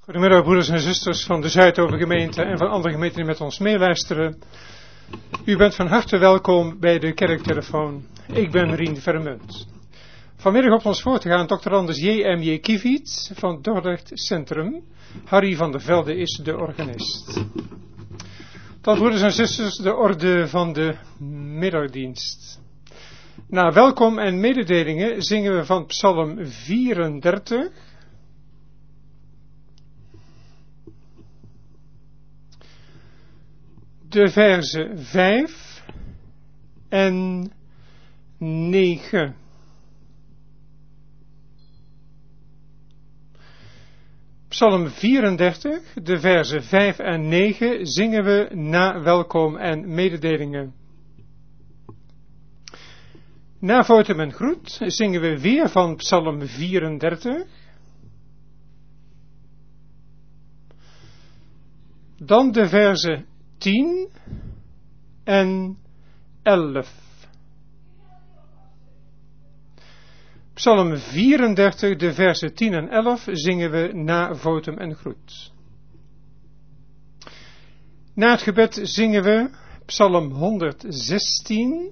Goedemiddag broeders en zusters van de Zuidovergemeente en van andere gemeenten die met ons meeluisteren. U bent van harte welkom bij de kerktelefoon. Ik ben Rien Vermunt. Vanmiddag op ons voor te gaan doctorandus J.M.J. Kieviet van Dordrecht Centrum. Harry van der Velde is de organist. Dan broeders en zusters de orde van de middagdienst. Na welkom en mededelingen zingen we van Psalm 34... de verzen 5 en 9. Psalm 34, de verzen 5 en 9 zingen we na welkom en mededelingen. Na votum en groet zingen we weer van Psalm 34. Dan de verzen 10 en 11. Psalm 34, de versen 10 en 11 zingen we na votum en groet. Na het gebed zingen we Psalm 116.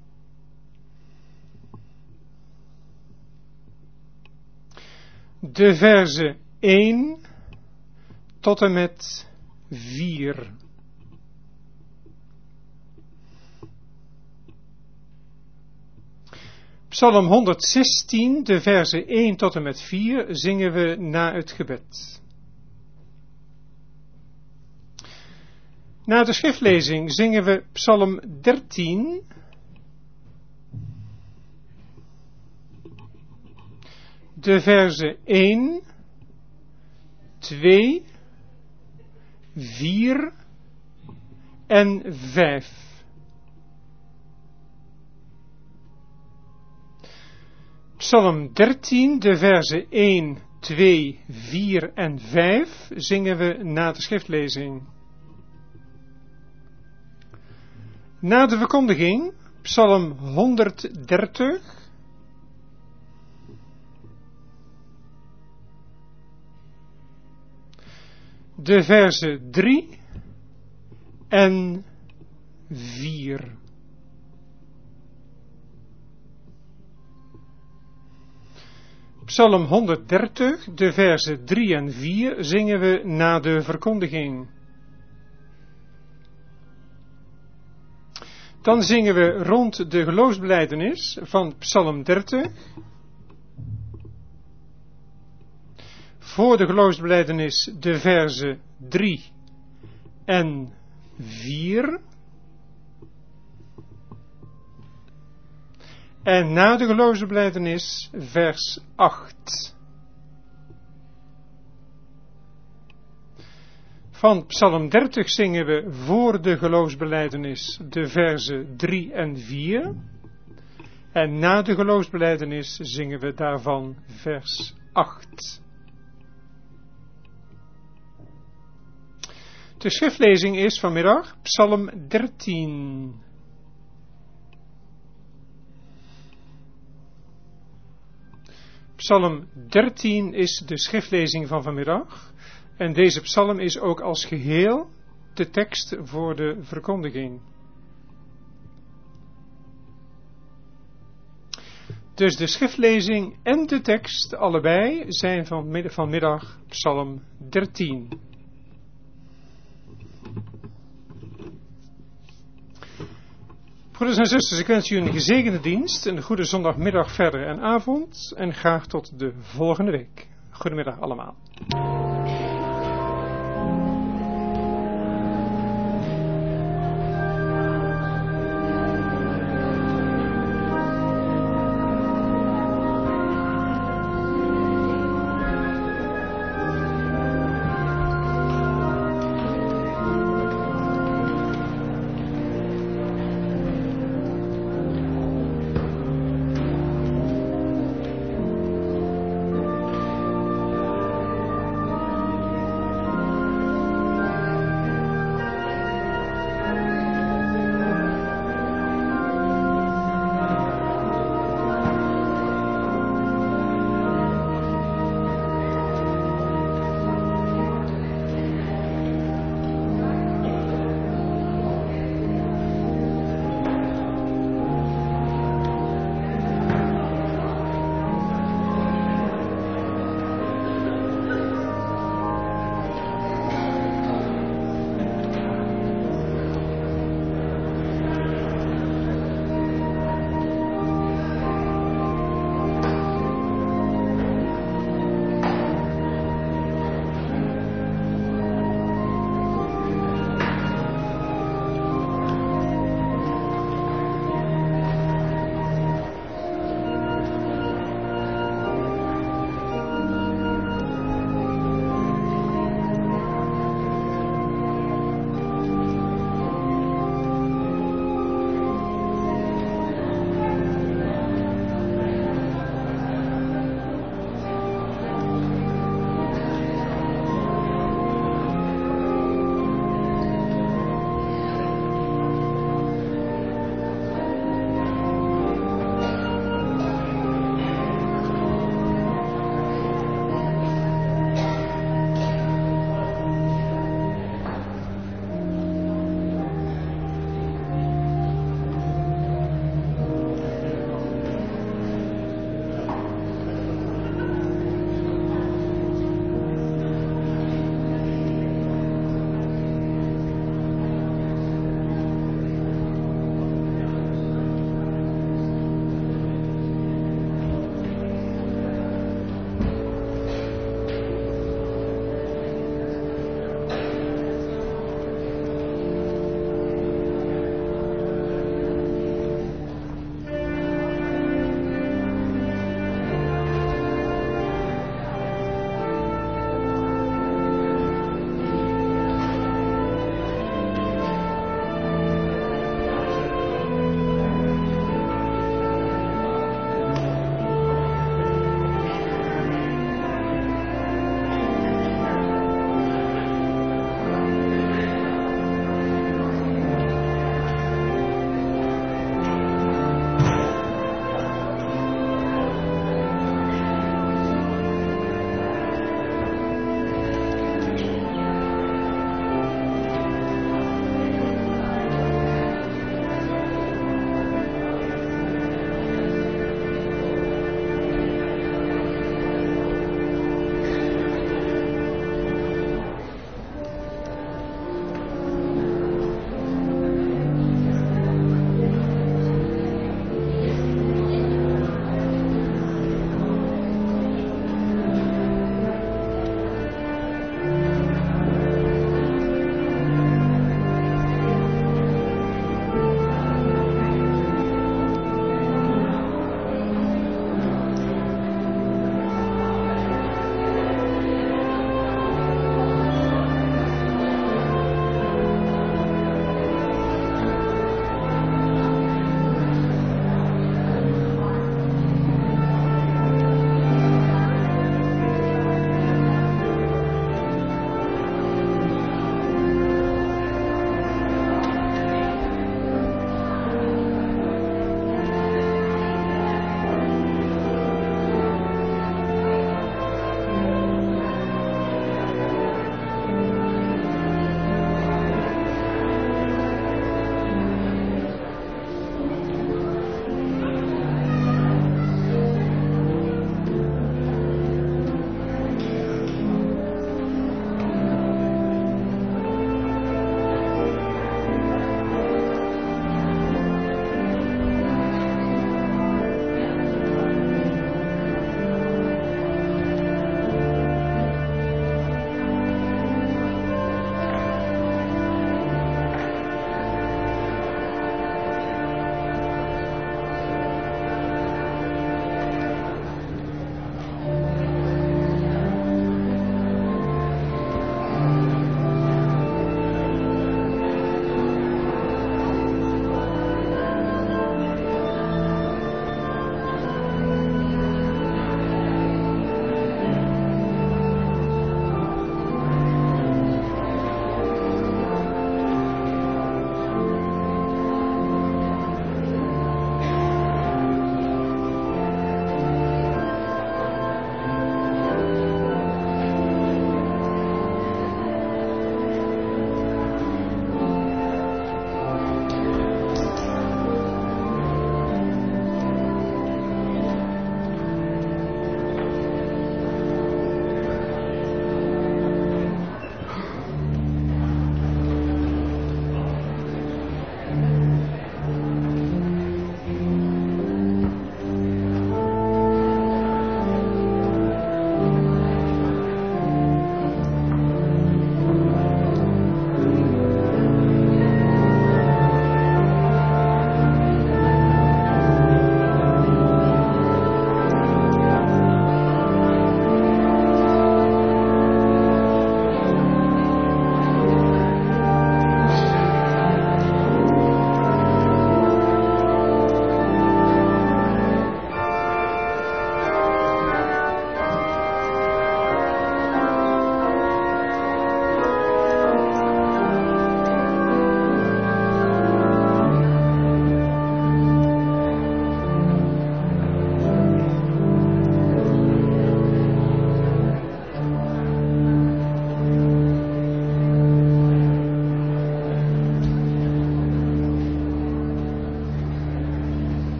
De versen 1 tot en met 4. Psalm 116, de versen 1 tot en met 4, zingen we na het gebed. Na de schriftlezing zingen we Psalm 13, de versen 1, 2, 4 en 5. Psalm 13, de versen 1, 2, 4 en 5 zingen we na de schriftlezing. Na de verkondiging, Psalm 130, de versen 3 en 4. Psalm 130, de versen 3 en 4 zingen we na de verkondiging. Dan zingen we rond de geloofsbelijdenis van Psalm 30. Voor de geloofsbelijdenis de versen 3 en 4. En na de geloofsbelijdenis vers 8. Van Psalm 30 zingen we voor de geloofsbelijdenis de versen 3 en 4. En na de geloofsbelijdenis zingen we daarvan vers 8. De schriftlezing is vanmiddag Psalm 13. Psalm 13 is de schriftlezing van vanmiddag en deze psalm is ook als geheel de tekst voor de verkondiging. Dus de schriftlezing en de tekst allebei zijn vanmiddag Psalm 13. Broeders en zusters, ik wens u een gezegende dienst, een goede zondagmiddag verder en avond en graag tot de volgende week. Goedemiddag allemaal.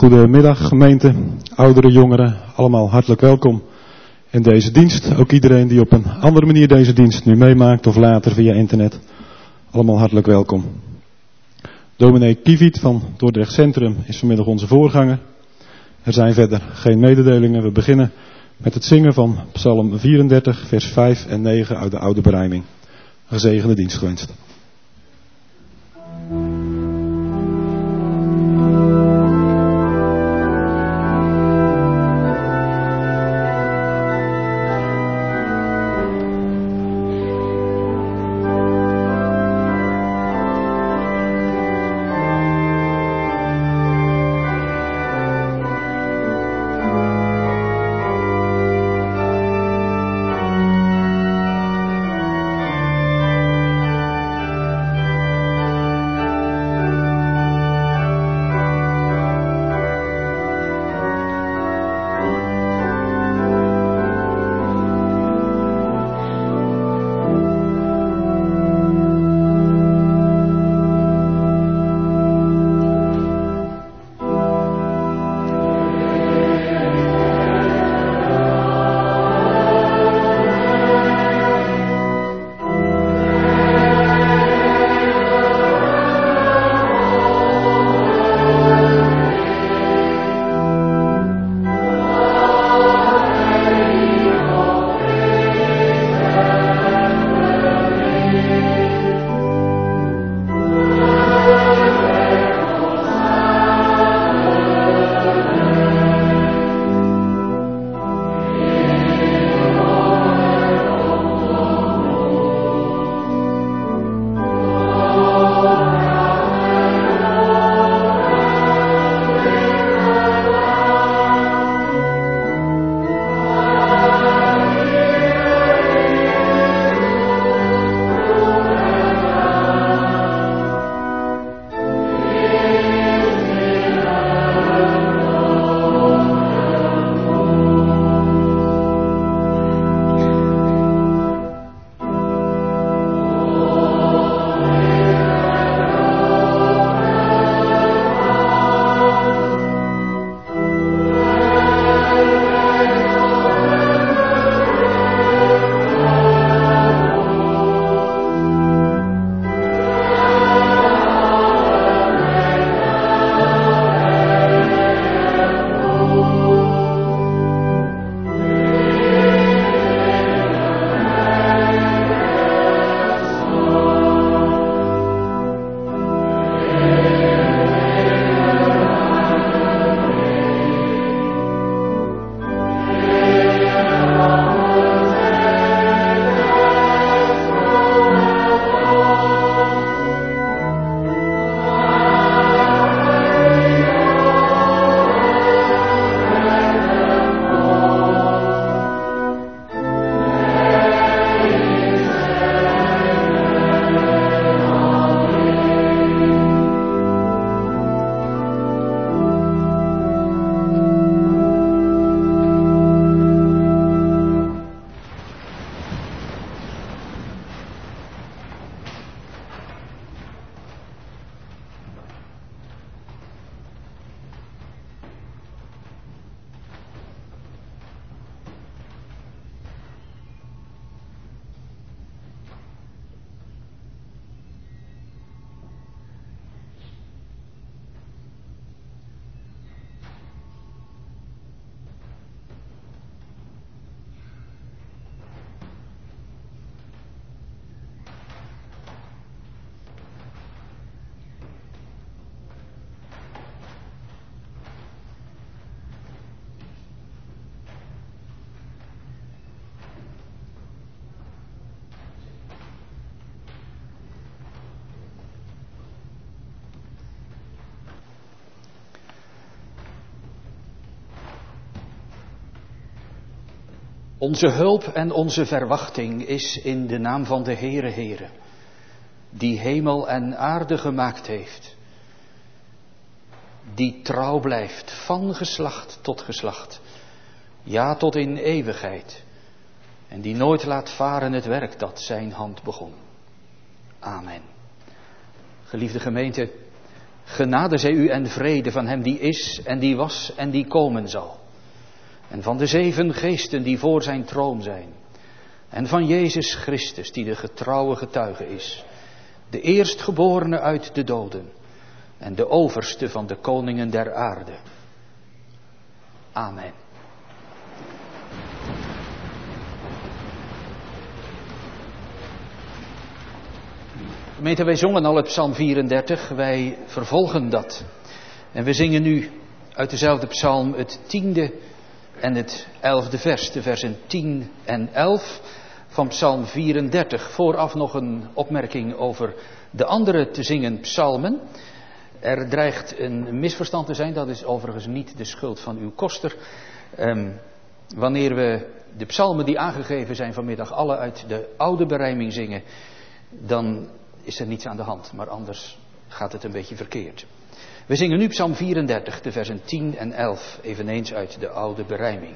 Goedemiddag gemeente, ouderen, jongeren, allemaal hartelijk welkom in deze dienst. Ook iedereen die op een andere manier deze dienst nu meemaakt of later via internet. Allemaal hartelijk welkom. Dominee Kieviet van Dordrecht Centrum is vanmiddag onze voorganger. Er zijn verder geen mededelingen. We beginnen met het zingen van Psalm 34, vers 5 en 9 uit de Oude Berijming. Een gezegende dienst gewenst. Onze hulp en onze verwachting is in de naam van de Heere Heere, die hemel en aarde gemaakt heeft, die trouw blijft van geslacht tot geslacht, ja tot in eeuwigheid, en die nooit laat varen het werk dat zijn hand begon. Amen. Geliefde gemeente, Genade zij u en vrede van hem die is en die was en die komen zal. En van de 7 geesten die voor zijn troon zijn. En van Jezus Christus die de getrouwe getuige is. De eerstgeborene uit de doden. En de overste van de koningen der aarde. Amen. Gemeente, wij zongen al het Psalm 34, wij vervolgen dat. En we zingen nu uit dezelfde psalm het 10e en het 11e vers, de versen 10 en 11 van Psalm 34. Vooraf nog een opmerking over de andere te zingen psalmen. Er dreigt een misverstand te zijn, dat is overigens niet de schuld van uw koster. Wanneer we de psalmen die aangegeven zijn vanmiddag alle uit de oude berijming zingen, dan is er niets aan de hand, maar anders gaat het een beetje verkeerd. We zingen nu Psalm 34, de versen 10 en 11, eveneens uit de oude berijming.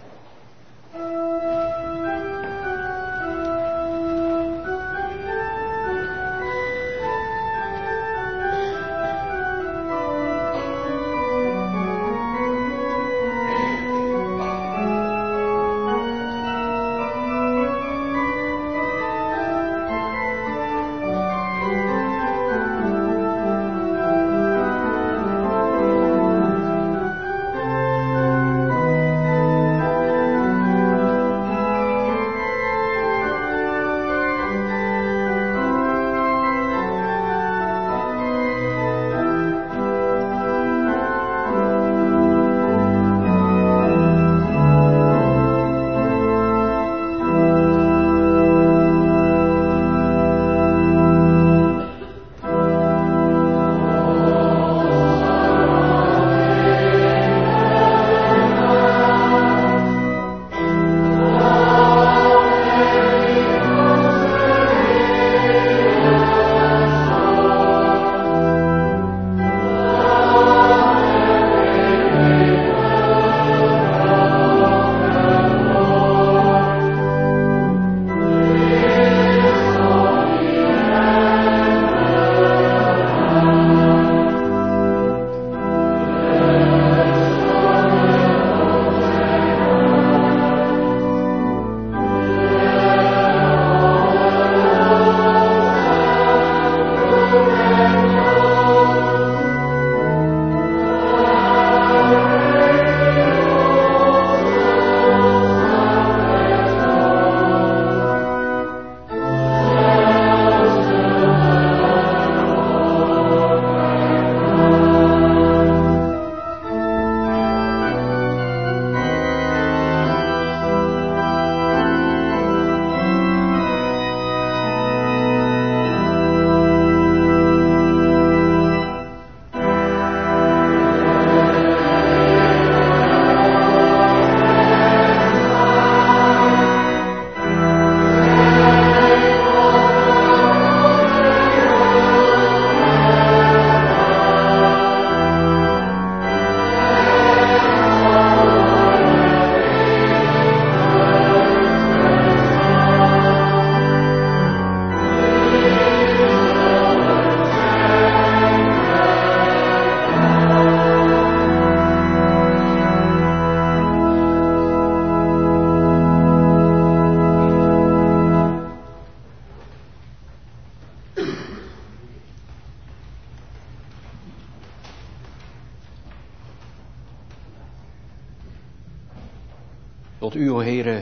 Tot u, o Heere,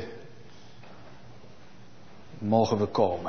mogen we komen.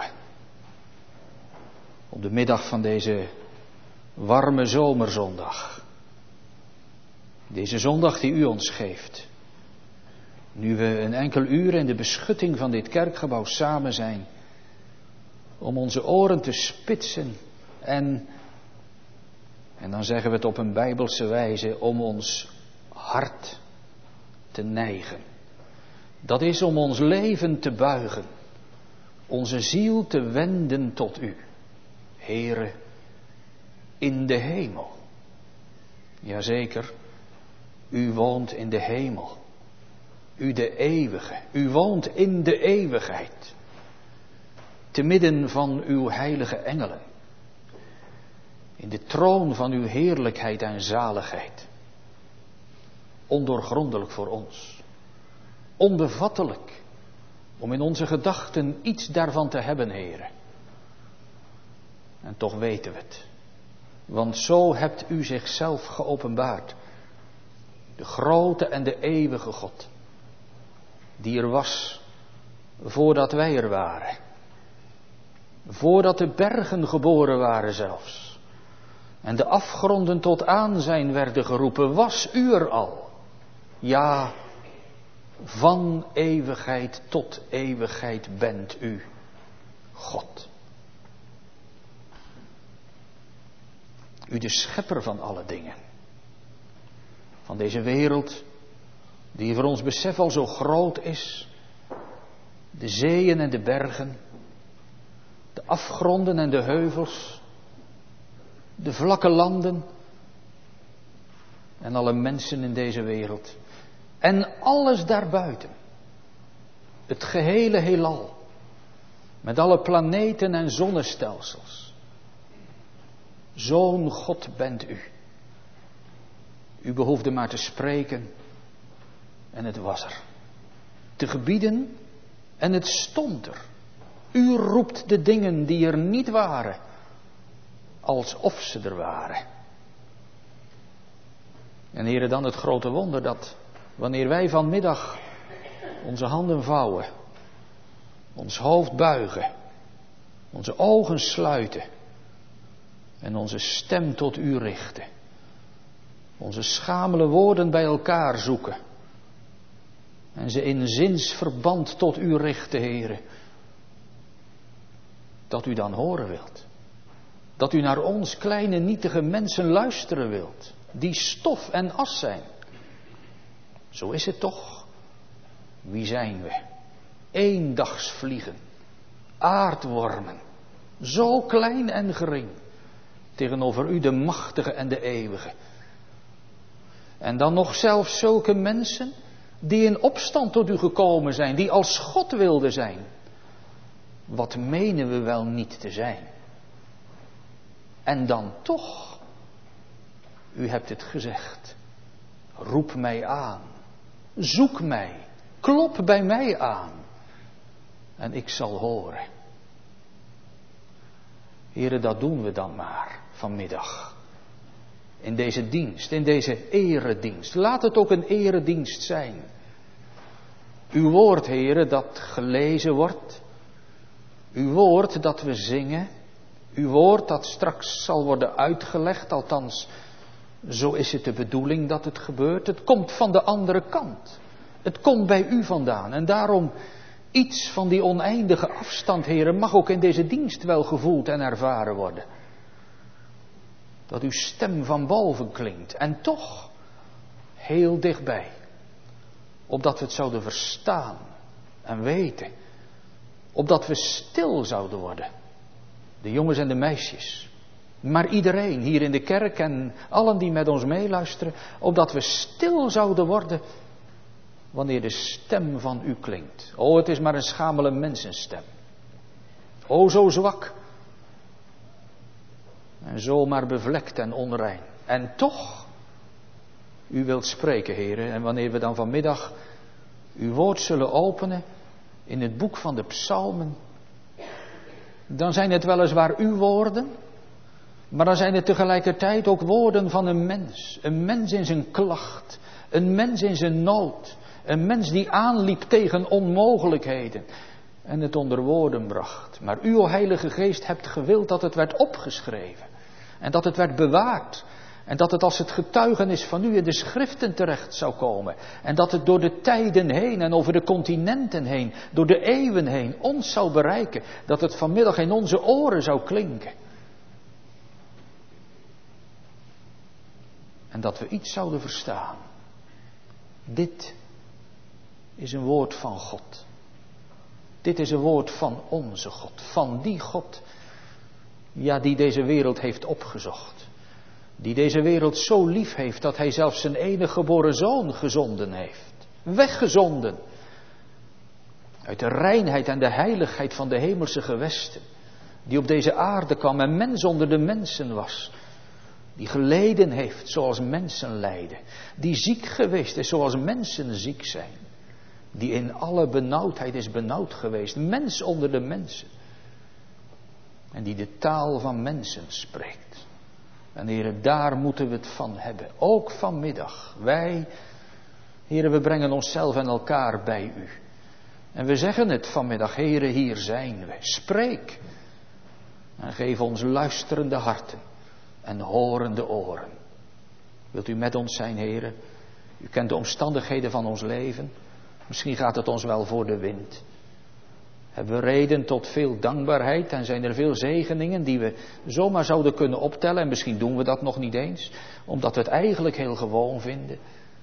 Op de middag van deze warme zomerzondag. Deze zondag die u ons geeft. Nu we een enkel uur in de beschutting van dit kerkgebouw samen zijn. Om onze oren te spitsen en dan zeggen we het op een bijbelse wijze, om ons hart te neigen. Dat is om ons leven te buigen, onze ziel te wenden tot u. Heere, in de hemel. Jazeker, u woont in de hemel. U de eeuwige, u woont in de eeuwigheid. Te midden van uw heilige engelen. in de troon van uw heerlijkheid en zaligheid. Ondoorgrondelijk voor ons. Onbevattelijk om in onze gedachten iets daarvan te hebben, Heere. En toch weten we het. Want zo hebt u zichzelf geopenbaard. De grote en de eeuwige God. Die er was voordat wij er waren. Voordat de bergen geboren waren zelfs. En de afgronden tot aanzijn werden geroepen. Was u er al? Ja, van eeuwigheid tot eeuwigheid bent u God. U de schepper van alle dingen. Van deze wereld die voor ons besef al zo groot is. De zeeën en de bergen. De afgronden en de heuvels. De vlakke landen. En alle mensen in deze wereld. En alles daarbuiten. Het gehele heelal. Met alle planeten en zonnestelsels. Zo'n God bent u. U behoefde maar te spreken en het was er. Te gebieden en het stond er. U roept de dingen die er niet waren, alsof ze er waren. En Heere, dan het grote wonder dat wanneer wij vanmiddag onze handen vouwen, ons hoofd buigen, onze ogen sluiten en onze stem tot u richten. Onze schamele woorden bij elkaar zoeken. En ze in zinsverband tot u richten, Heere. Dat u dan horen wilt. Dat u naar ons kleine nietige mensen luisteren wilt. Die stof en as zijn. Zo is het toch. Wie zijn we? Eendagsvliegen. Aardwormen. Zo klein en gering. Tegenover u de machtige en de eeuwige. En dan nog zelfs zulke mensen die in opstand tot u gekomen zijn, die als God wilden zijn. Wat menen we wel niet te zijn? En dan toch, u hebt het gezegd, roep mij aan, zoek mij, klop bij mij aan en ik zal horen. Heren, dat doen we dan maar vanmiddag. In deze dienst, in deze eredienst. Laat het ook een eredienst zijn. Uw woord, Heere, dat gelezen wordt. Uw woord dat we zingen. Uw woord dat straks zal worden uitgelegd. Althans, zo is het de bedoeling dat het gebeurt. Het komt van de andere kant. Het komt bij u vandaan. En daarom iets van die oneindige afstand, Heere, mag ook in deze dienst wel gevoeld en ervaren worden. Dat uw stem van boven klinkt. En toch heel dichtbij. Opdat we het zouden verstaan en weten. Opdat we stil zouden worden. De jongens en de meisjes. Maar iedereen hier in de kerk en allen die met ons meeluisteren. Opdat we stil zouden worden wanneer de stem van u klinkt. O, het is maar een schamele mensenstem. O, zo zwak. En zomaar bevlekt en onrein. En toch, u wilt spreken, Heere. En wanneer we dan vanmiddag uw woord zullen openen in het boek van de psalmen. Dan zijn het weliswaar uw woorden. Maar dan zijn het tegelijkertijd ook woorden van een mens. Een mens in zijn klacht. Een mens in zijn nood. Een mens die aanliep tegen onmogelijkheden. En het onder woorden bracht. Maar u, o Heilige Geest, hebt gewild dat het werd opgeschreven. En dat het werd bewaard. En dat het als het getuigenis van u in de schriften terecht zou komen. En dat het door de tijden heen en over de continenten heen, door de eeuwen heen, ons zou bereiken. Dat het vanmiddag in onze oren zou klinken. En dat we iets zouden verstaan. Dit is een woord van God. Dit is een woord van onze God. Van die God, ja, die deze wereld heeft opgezocht. Die deze wereld zo lief heeft dat hij zelfs zijn enige geboren zoon gezonden heeft. Weggezonden. Uit de reinheid en de heiligheid van de hemelse gewesten. Die op deze aarde kwam en mens onder de mensen was. Die geleden heeft zoals mensen lijden. Die ziek geweest is zoals mensen ziek zijn. Die in alle benauwdheid is benauwd geweest. Mens onder de mensen. En die de taal van mensen spreekt. En Heere, daar moeten we het van hebben. Ook vanmiddag. Wij, Heere, we brengen onszelf en elkaar bij u. En we zeggen het vanmiddag. Heere, hier zijn we. Spreek. En geef ons luisterende harten. En horende oren. Wilt u met ons zijn, Heere? U kent de omstandigheden van ons leven. Misschien gaat het ons wel voor de wind. Hebben we reden tot veel dankbaarheid en zijn er veel zegeningen die we zomaar zouden kunnen optellen. En misschien doen we dat nog niet eens, omdat we het eigenlijk heel gewoon vinden.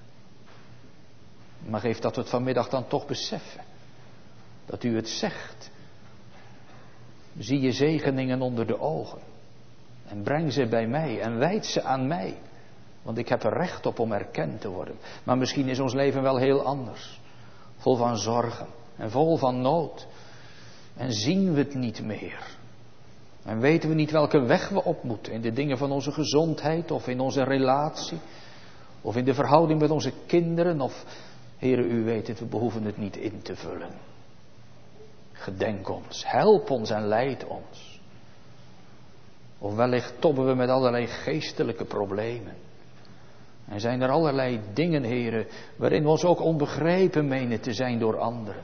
Maar geef dat we het vanmiddag dan toch beseffen. Dat u het zegt. Zie je zegeningen onder de ogen. En breng ze bij mij en wijd ze aan mij. Want ik heb er recht op om erkend te worden. Maar misschien is ons leven wel heel anders. Vol van zorgen en vol van nood. En zien we het niet meer. En weten we niet welke weg we op moeten. In de dingen van onze gezondheid of in onze relatie. Of in de verhouding met onze kinderen. Of, Heere, u weet het, we behoeven het niet in te vullen. Gedenk ons, help ons en leid ons. Of wellicht tobben we met allerlei geestelijke problemen. En zijn er allerlei dingen, Heere, waarin we ons ook onbegrepen menen te zijn door anderen.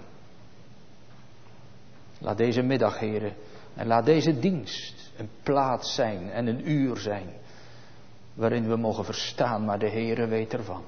Laat deze middag, Heere, en laat deze dienst een plaats zijn en een uur zijn, waarin we mogen verstaan, maar de Heere weet ervan.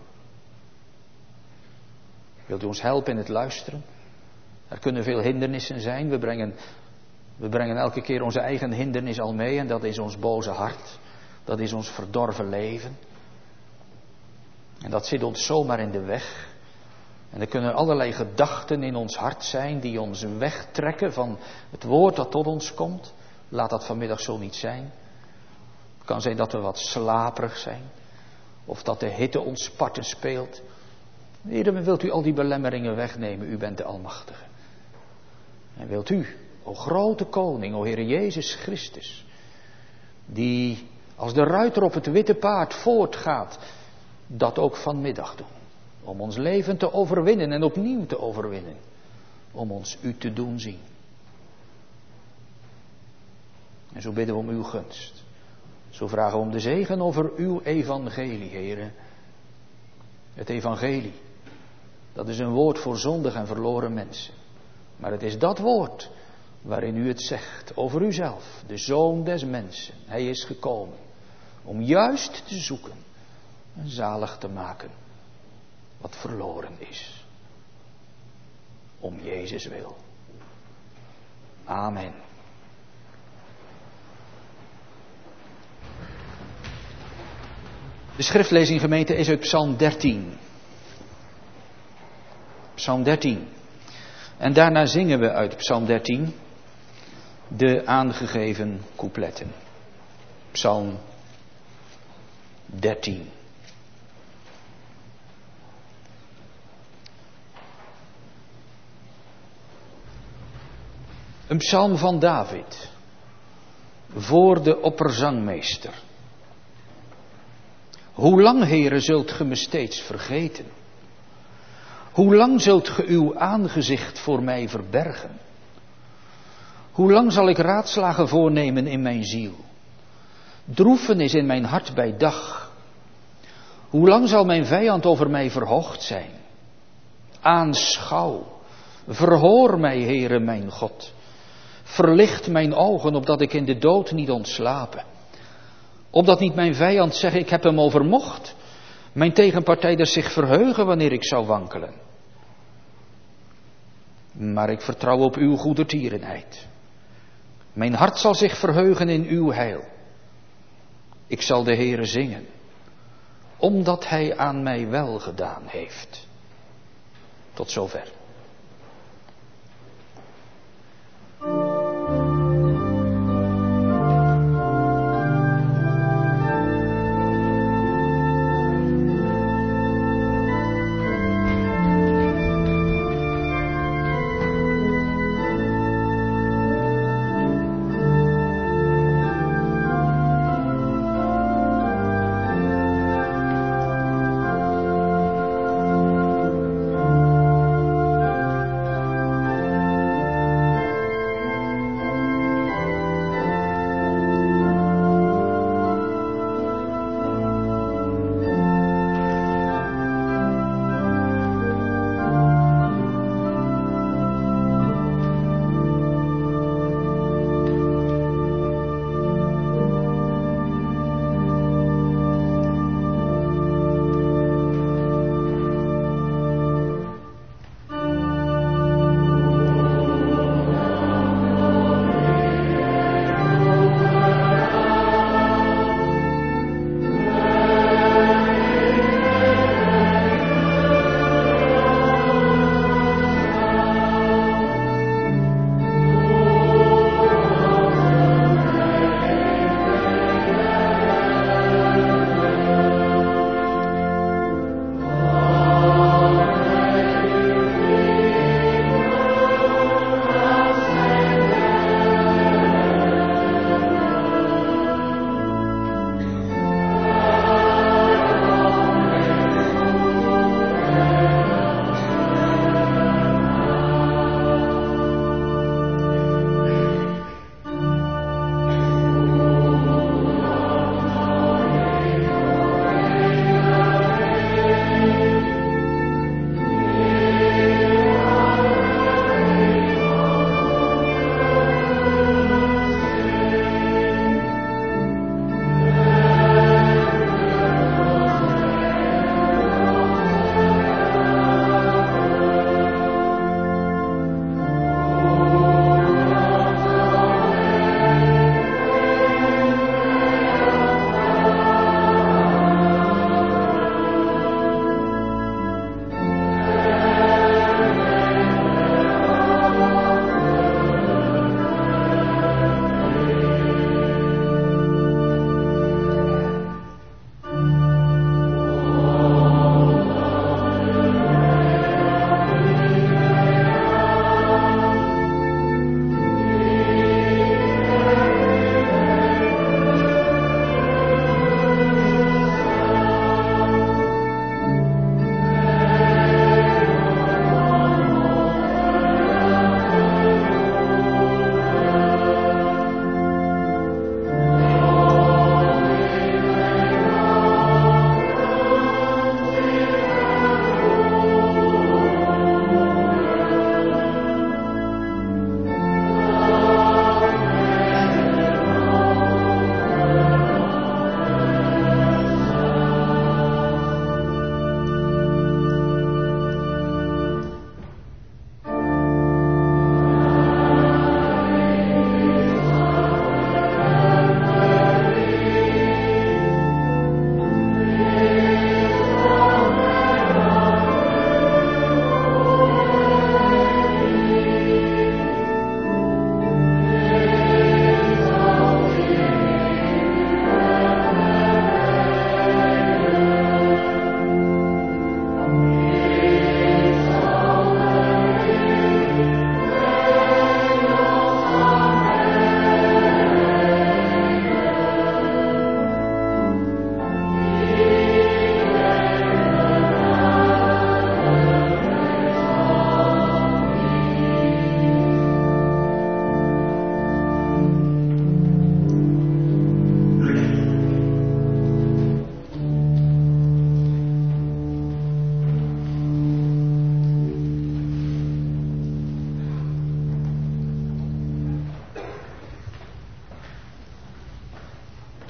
Wilt u ons helpen in het luisteren? Er kunnen veel hindernissen zijn. We brengen elke keer onze eigen hindernis al mee en dat is ons boze hart. Dat is ons verdorven leven. En dat zit ons zomaar in de weg. En er kunnen allerlei gedachten in ons hart zijn die ons wegtrekken van het woord dat tot ons komt. Laat dat vanmiddag zo niet zijn. Het kan zijn dat we wat slaperig zijn. Of dat de hitte ons parten speelt. Heer, wilt u al die belemmeringen wegnemen? U bent de Almachtige. En wilt u, o grote koning, o Heere Jezus Christus, die als de ruiter op het witte paard voortgaat, dat ook vanmiddag doen. Om ons leven te overwinnen en opnieuw te overwinnen. Om ons u te doen zien. En zo bidden we om uw gunst. Zo vragen we om de zegen over uw evangelie, Heere. Het evangelie, dat is een woord voor zondig en verloren mensen. Maar het is dat woord waarin u het zegt over uzelf, de Zoon des mensen. Hij is gekomen om juist te zoeken en zalig te maken wat verloren is. Om Jezus wil. Amen. De schriftlezing, gemeente, is uit Psalm 13. Psalm 13. En daarna zingen we uit Psalm 13 de aangegeven coupletten. Psalm 13. Een psalm van David. Voor de opperzangmeester. Hoe lang, Heere, zult ge me steeds vergeten? Hoe lang zult ge uw aangezicht voor mij verbergen? Hoe lang zal ik raadslagen voornemen in mijn ziel? Droefenis in mijn hart bij dag. Hoe lang zal mijn vijand over mij verhoogd zijn? Aanschouw, verhoor mij, Heere mijn God. Verlicht mijn ogen, opdat ik in de dood niet ontslapen. Opdat niet mijn vijand zegt, ik heb hem overmocht. Mijn tegenpartijders zich verheugen wanneer ik zou wankelen. Maar ik vertrouw op uw goedertierenheid. Mijn hart zal zich verheugen in uw heil. Ik zal de Heere zingen, omdat hij aan mij wel gedaan heeft. Tot zover.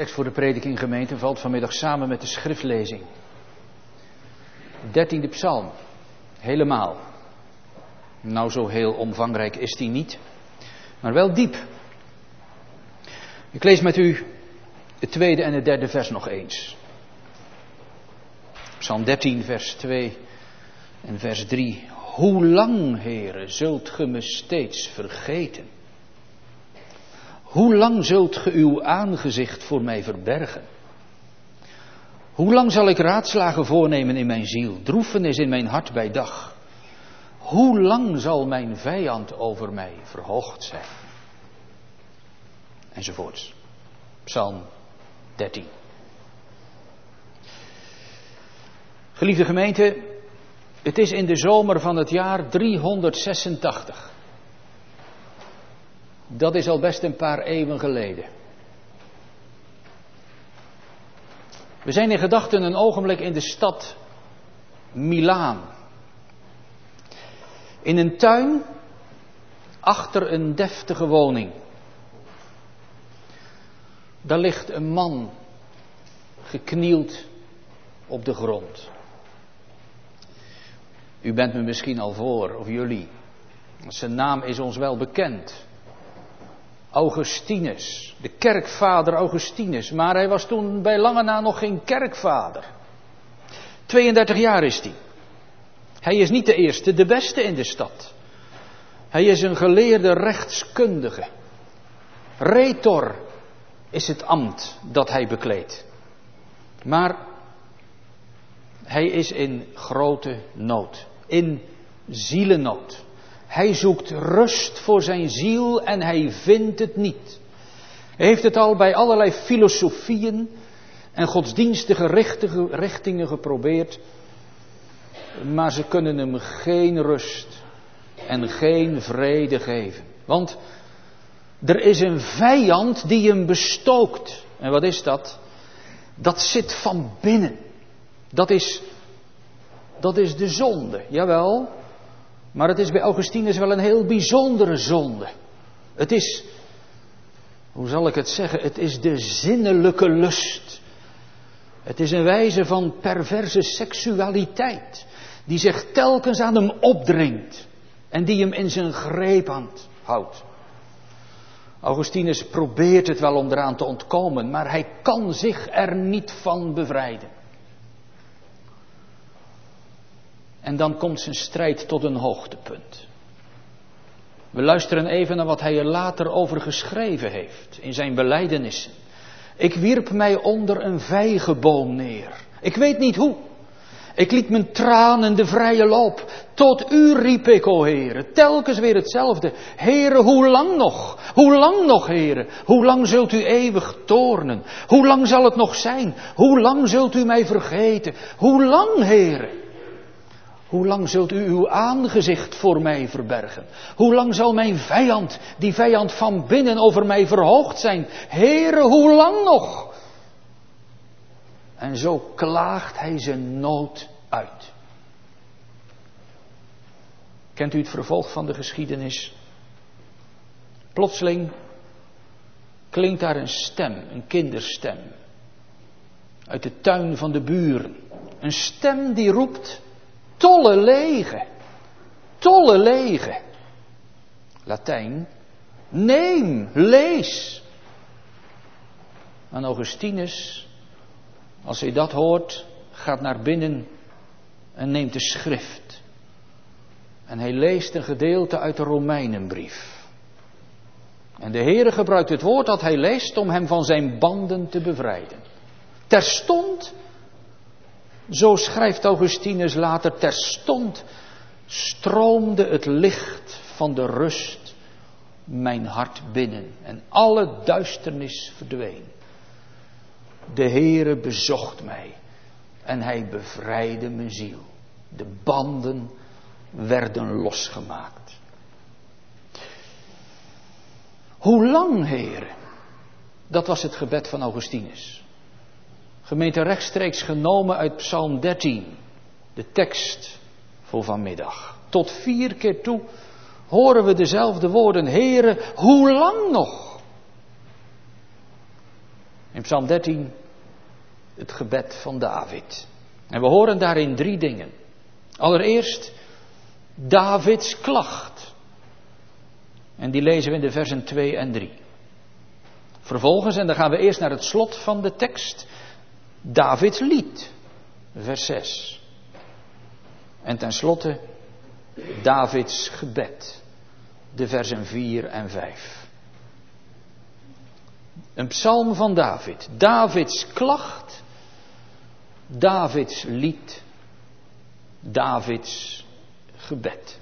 Tekst voor de prediking gemeente valt vanmiddag samen met de schriftlezing. 13e psalm. Helemaal. Nou, zo heel omvangrijk is die niet. Maar wel diep. Ik lees met u het tweede en het derde vers nog eens. Psalm 13 vers 2 en vers 3. Hoe lang, Heere, zult ge me steeds vergeten? Hoe lang zult ge uw aangezicht voor mij verbergen? Hoe lang zal ik raadslagen voornemen in mijn ziel, droefenis in mijn hart bij dag? Hoe lang zal mijn vijand over mij verhoogd zijn? Enzovoorts. Psalm 13. Geliefde gemeente, het is in de zomer van het jaar 386. Dat is al best een paar eeuwen geleden. We zijn in gedachten een ogenblik in de stad Milaan. In een tuin achter een deftige woning. Daar ligt een man geknield op de grond. U bent me misschien al voor, of jullie. Zijn naam is ons wel bekend. Augustinus, de kerkvader Augustinus. Maar hij was toen bij lange na nog geen kerkvader. 32 jaar is hij. Hij is niet de eerste, de beste in de stad. Hij is een geleerde rechtskundige. Retor is het ambt dat hij bekleedt. Maar hij is in grote nood. In zielennood. Hij zoekt rust voor zijn ziel en hij vindt het niet. Hij heeft het al bij allerlei filosofieën en godsdienstige richtingen geprobeerd. Maar ze kunnen hem geen rust en geen vrede geven. Want er is een vijand die hem bestookt. En wat is dat? Dat zit van binnen. Dat is de zonde, jawel. Maar het is bij Augustinus wel een heel bijzondere zonde. Het is, hoe zal ik het zeggen, het is de zinnelijke lust. Het is een wijze van perverse seksualiteit. Die zich telkens aan hem opdringt. En die hem in zijn greep houdt. Augustinus probeert het wel om eraan te ontkomen. Maar hij kan zich er niet van bevrijden. En dan komt zijn strijd tot een hoogtepunt. We luisteren even naar wat hij er later over geschreven heeft. In zijn belijdenissen. Ik wierp mij onder een vijgenboom neer. Ik weet niet hoe. Ik liet mijn tranen de vrije loop. Tot u riep ik, o Heere. Telkens weer hetzelfde. Heere, hoe lang nog? Hoe lang nog, Heere? Hoe lang zult u eeuwig toornen? Hoe lang zal het nog zijn? Hoe lang zult u mij vergeten? Hoe lang, Heere? Hoe lang zult u uw aangezicht voor mij verbergen? Hoe lang zal mijn vijand, die vijand van binnen, over mij verhoogd zijn? Heere, hoe lang nog? En zo klaagt hij zijn nood uit. Kent u het vervolg van de geschiedenis? Plotseling klinkt daar een stem, een kinderstem. Uit de tuin van de buren. Een stem die roept: tolle lege, tolle lege. Latijn, neem, lees. En Augustinus, als hij dat hoort, gaat naar binnen en neemt de schrift. En hij leest een gedeelte uit de Romeinenbrief. En de Heere gebruikt het woord dat hij leest om hem van zijn banden te bevrijden. Terstond, zo schrijft Augustinus later, terstond stroomde het licht van de rust mijn hart binnen. En alle duisternis verdween. De Heere bezocht mij en hij bevrijdde mijn ziel. De banden werden losgemaakt. Hoe lang, Heere? Dat was het gebed van Augustinus. Gemeente rechtstreeks genomen uit Psalm 13. De tekst voor vanmiddag. Tot 4 keer toe horen we dezelfde woorden. Heere, hoe lang nog? In Psalm 13 het gebed van David. En we horen daarin 3 dingen. Allereerst Davids klacht. En die lezen we in de versen 2 en 3. Vervolgens, en dan gaan we eerst naar het slot van de tekst, Davids lied, vers 6. En tenslotte Davids gebed, de versen 4 en 5. Een psalm van David, Davids klacht, Davids lied, Davids gebed.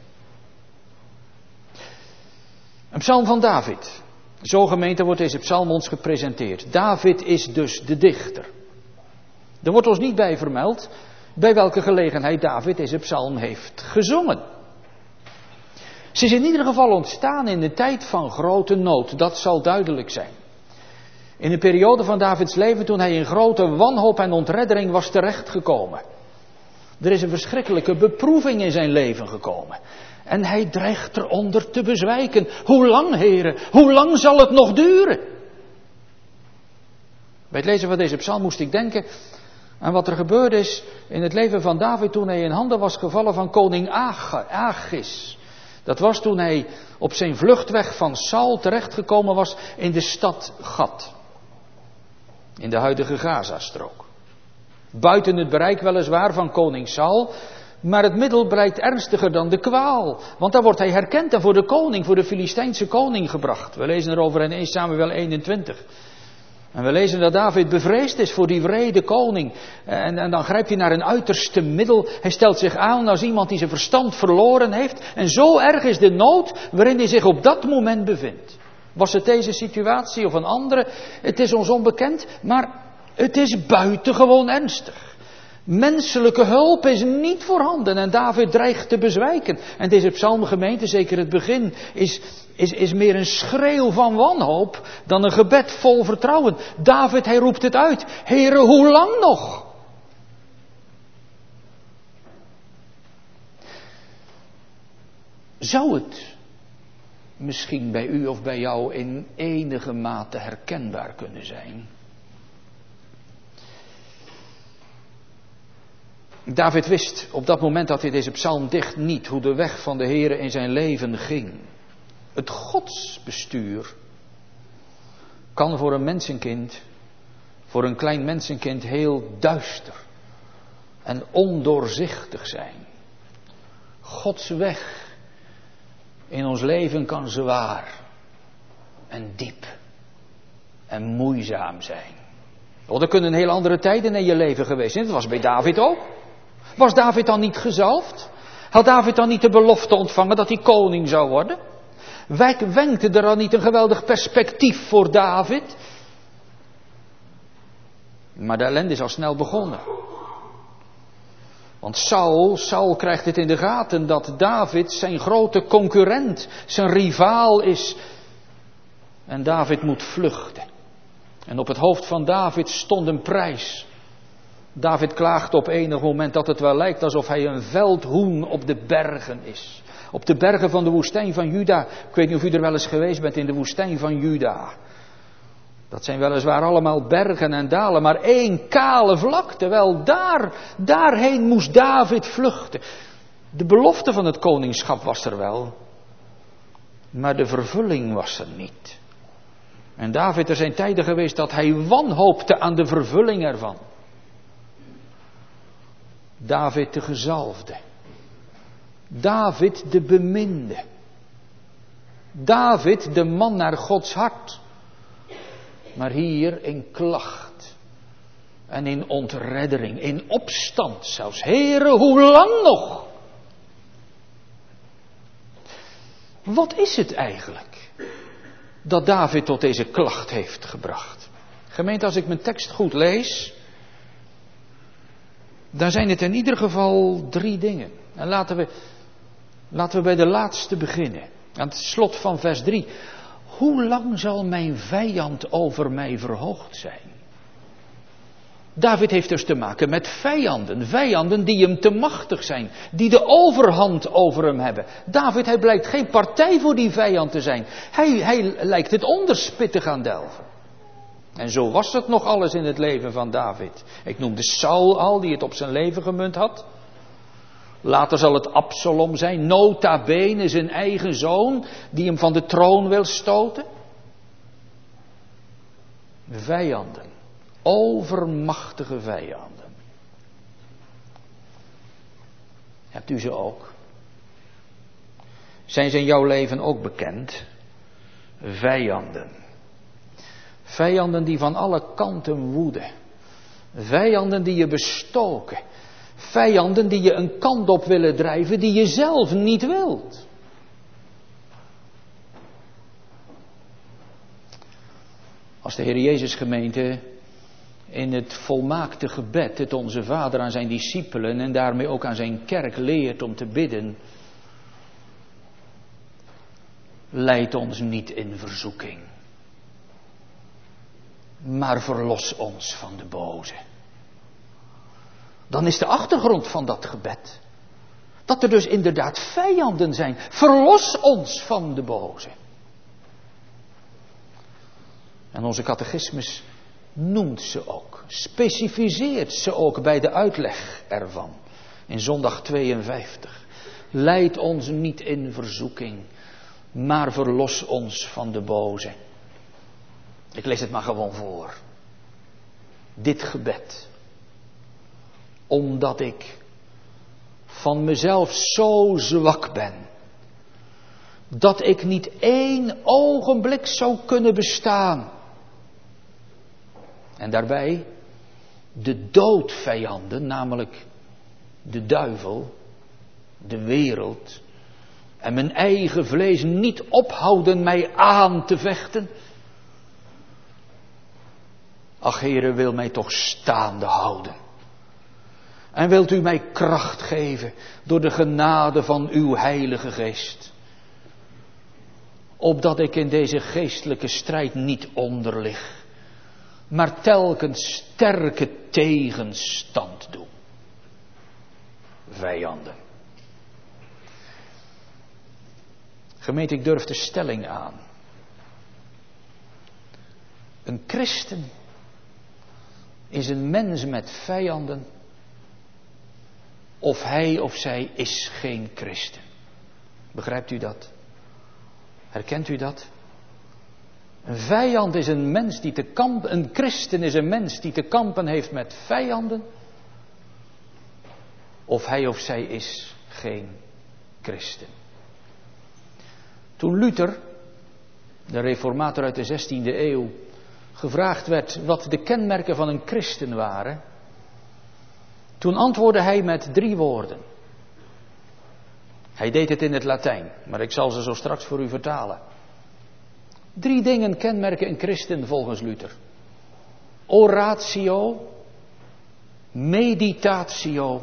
Een psalm van David. Zo gemeente wordt deze psalm ons gepresenteerd. David is dus de dichter. Er wordt ons niet bij vermeld bij welke gelegenheid David deze psalm heeft gezongen. Ze is in ieder geval ontstaan in de tijd van grote nood, dat zal duidelijk zijn. In een periode van Davids leven toen hij in grote wanhoop en ontreddering was terechtgekomen. Er is een verschrikkelijke beproeving in zijn leven gekomen. En hij dreigt eronder te bezwijken. Hoe lang, heren? Hoe lang zal het nog duren? Bij het lezen van deze psalm moest ik denken aan wat er gebeurd is in het leven van David toen hij in handen was gevallen van koning Achis. Dat was toen hij op zijn vluchtweg van Saul terechtgekomen was in de stad Gat. In de huidige Gazastrook. Buiten het bereik weliswaar van koning Saul, maar het middel blijkt ernstiger dan de kwaal. Want daar wordt hij herkend en voor de koning, voor de Filistijnse koning gebracht. We lezen erover in 1 Samuel 21. En we lezen dat David bevreesd is voor die wrede koning. En dan grijpt hij naar een uiterste middel. Hij stelt zich aan als iemand die zijn verstand verloren heeft. En zo erg is de nood waarin hij zich op dat moment bevindt. Was het deze situatie of een andere? Het is ons onbekend, maar het is buitengewoon ernstig. Menselijke hulp is niet voorhanden en David dreigt te bezwijken. En deze psalmgemeente, zeker het begin, is meer een schreeuw van wanhoop dan een gebed vol vertrouwen. David, hij roept het uit. Heere, hoe lang nog? Zou het misschien bij u of bij jou in enige mate herkenbaar kunnen zijn? David wist op dat moment dat hij deze psalm dicht niet hoe de weg van de Heere in zijn leven ging. Het godsbestuur kan voor een mensenkind, voor een klein mensenkind heel duister en ondoorzichtig zijn. Gods weg in ons leven kan zwaar en diep en moeizaam zijn. Er kunnen heel andere tijden in je leven geweest zijn. Dat was bij David ook. Was David dan niet gezalfd? Had David dan niet de belofte ontvangen dat hij koning zou worden? Wenkte er dan niet een geweldig perspectief voor David? Maar de ellende is al snel begonnen. Want Saul krijgt het in de gaten dat David zijn grote concurrent, zijn rivaal is. En David moet vluchten. En op het hoofd van David stond een prijs. David klaagt op enig moment dat het wel lijkt alsof hij een veldhoen op de bergen is. Op de bergen van de woestijn van Juda. Ik weet niet of u er wel eens geweest bent in de woestijn van Juda. Dat zijn weliswaar allemaal bergen en dalen, maar één kale vlakte. Wel, daarheen moest David vluchten. De belofte van het koningschap was er wel, maar de vervulling was er niet. En David, er zijn tijden geweest dat hij wanhoopte aan de vervulling ervan. David de gezalfde. David de beminde. David de man naar Gods hart. Maar hier in klacht. En in ontreddering. In opstand zelfs. Heere, hoe lang nog? Wat is het eigenlijk dat David tot deze klacht heeft gebracht? Gemeente, als ik mijn tekst goed lees, dan zijn het in ieder geval 3 dingen. En laten we bij de laatste beginnen. Aan het slot van vers 3. Hoe lang zal mijn vijand over mij verhoogd zijn? David heeft dus te maken met vijanden. Vijanden die hem te machtig zijn. Die de overhand over hem hebben. David, hij blijkt geen partij voor die vijand te zijn. Hij lijkt het onderspit te gaan delven. En zo was het nog alles in het leven van David. Ik noemde Saul al, die het op zijn leven gemunt had. Later zal het Absalom zijn, nota bene zijn eigen zoon, die hem van de troon wil stoten. Vijanden, overmachtige vijanden. Hebt u ze ook? Zijn ze in jouw leven ook bekend? Vijanden. Vijanden die van alle kanten woeden. Vijanden die je bestoken. Vijanden die je een kant op willen drijven die je zelf niet wilt. Als de Heer Jezus, gemeente, in het volmaakte gebed, het Onze Vader aan zijn discipelen en daarmee ook aan zijn kerk leert om te bidden, leid ons niet in verzoeking, maar verlos ons van de boze. Dan is de achtergrond van dat gebed dat er dus inderdaad vijanden zijn. Verlos ons van de boze. En onze catechismus noemt ze ook, specificeert ze ook bij de uitleg ervan. In zondag 52. Leid ons niet in verzoeking, maar verlos ons van de boze. Ik lees het maar gewoon voor. Dit gebed. Omdat ik van mezelf zo zwak ben, dat ik niet 1 ogenblik zou kunnen bestaan. En daarbij de doodvijanden, namelijk de duivel, de wereld en mijn eigen vlees niet ophouden mij aan te vechten. Ach, Heere, wil mij toch staande houden. En wilt u mij kracht geven door de genade van uw Heilige Geest. Opdat ik in deze geestelijke strijd niet onderlig, maar telkens sterke tegenstand doe. Vijanden. Gemeente, ik durf de stelling aan. Een christen is een mens met vijanden, of hij of zij is geen christen. Begrijpt u dat? Herkent u dat? Een vijand is een mens die te kampen, een christen is een mens die te kampen heeft met vijanden, of hij of zij is geen christen. Toen Luther, de reformator uit de 16e eeuw, gevraagd werd wat de kenmerken van een christen waren, toen antwoordde hij met 3 woorden. Hij deed het in het Latijn, maar ik zal ze zo straks voor u vertalen. 3 dingen kenmerken een christen volgens Luther. Oratio, meditatio,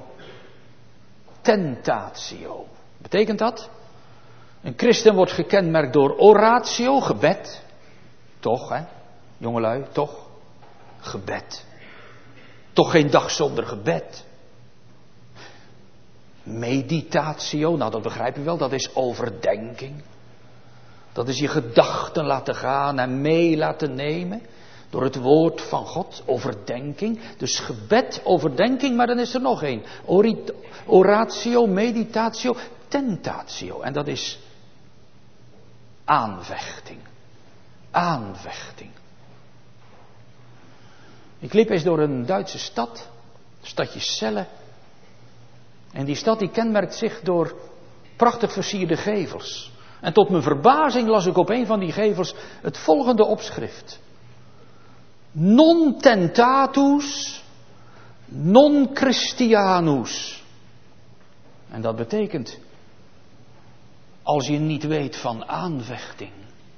tentatio. Betekent dat? Een christen wordt gekenmerkt door oratio, gebed. Toch, hè? Jongelui, toch? Gebed. Toch geen dag zonder gebed. Meditatio, nou dat begrijp je wel, dat is overdenking. Dat is je gedachten laten gaan en mee laten nemen door het woord van God, overdenking. Dus gebed, overdenking, maar dan is er nog 1. Oratio, meditatio, tentatio. En dat is aanvechting. Aanvechting. Ik liep eens door een Duitse stad, stadje Celle. En die stad die kenmerkt zich door prachtig versierde gevels. En tot mijn verbazing las ik op een van die gevels het volgende opschrift. Non tentatus, non Christianus. En dat betekent, als je niet weet van aanvechting,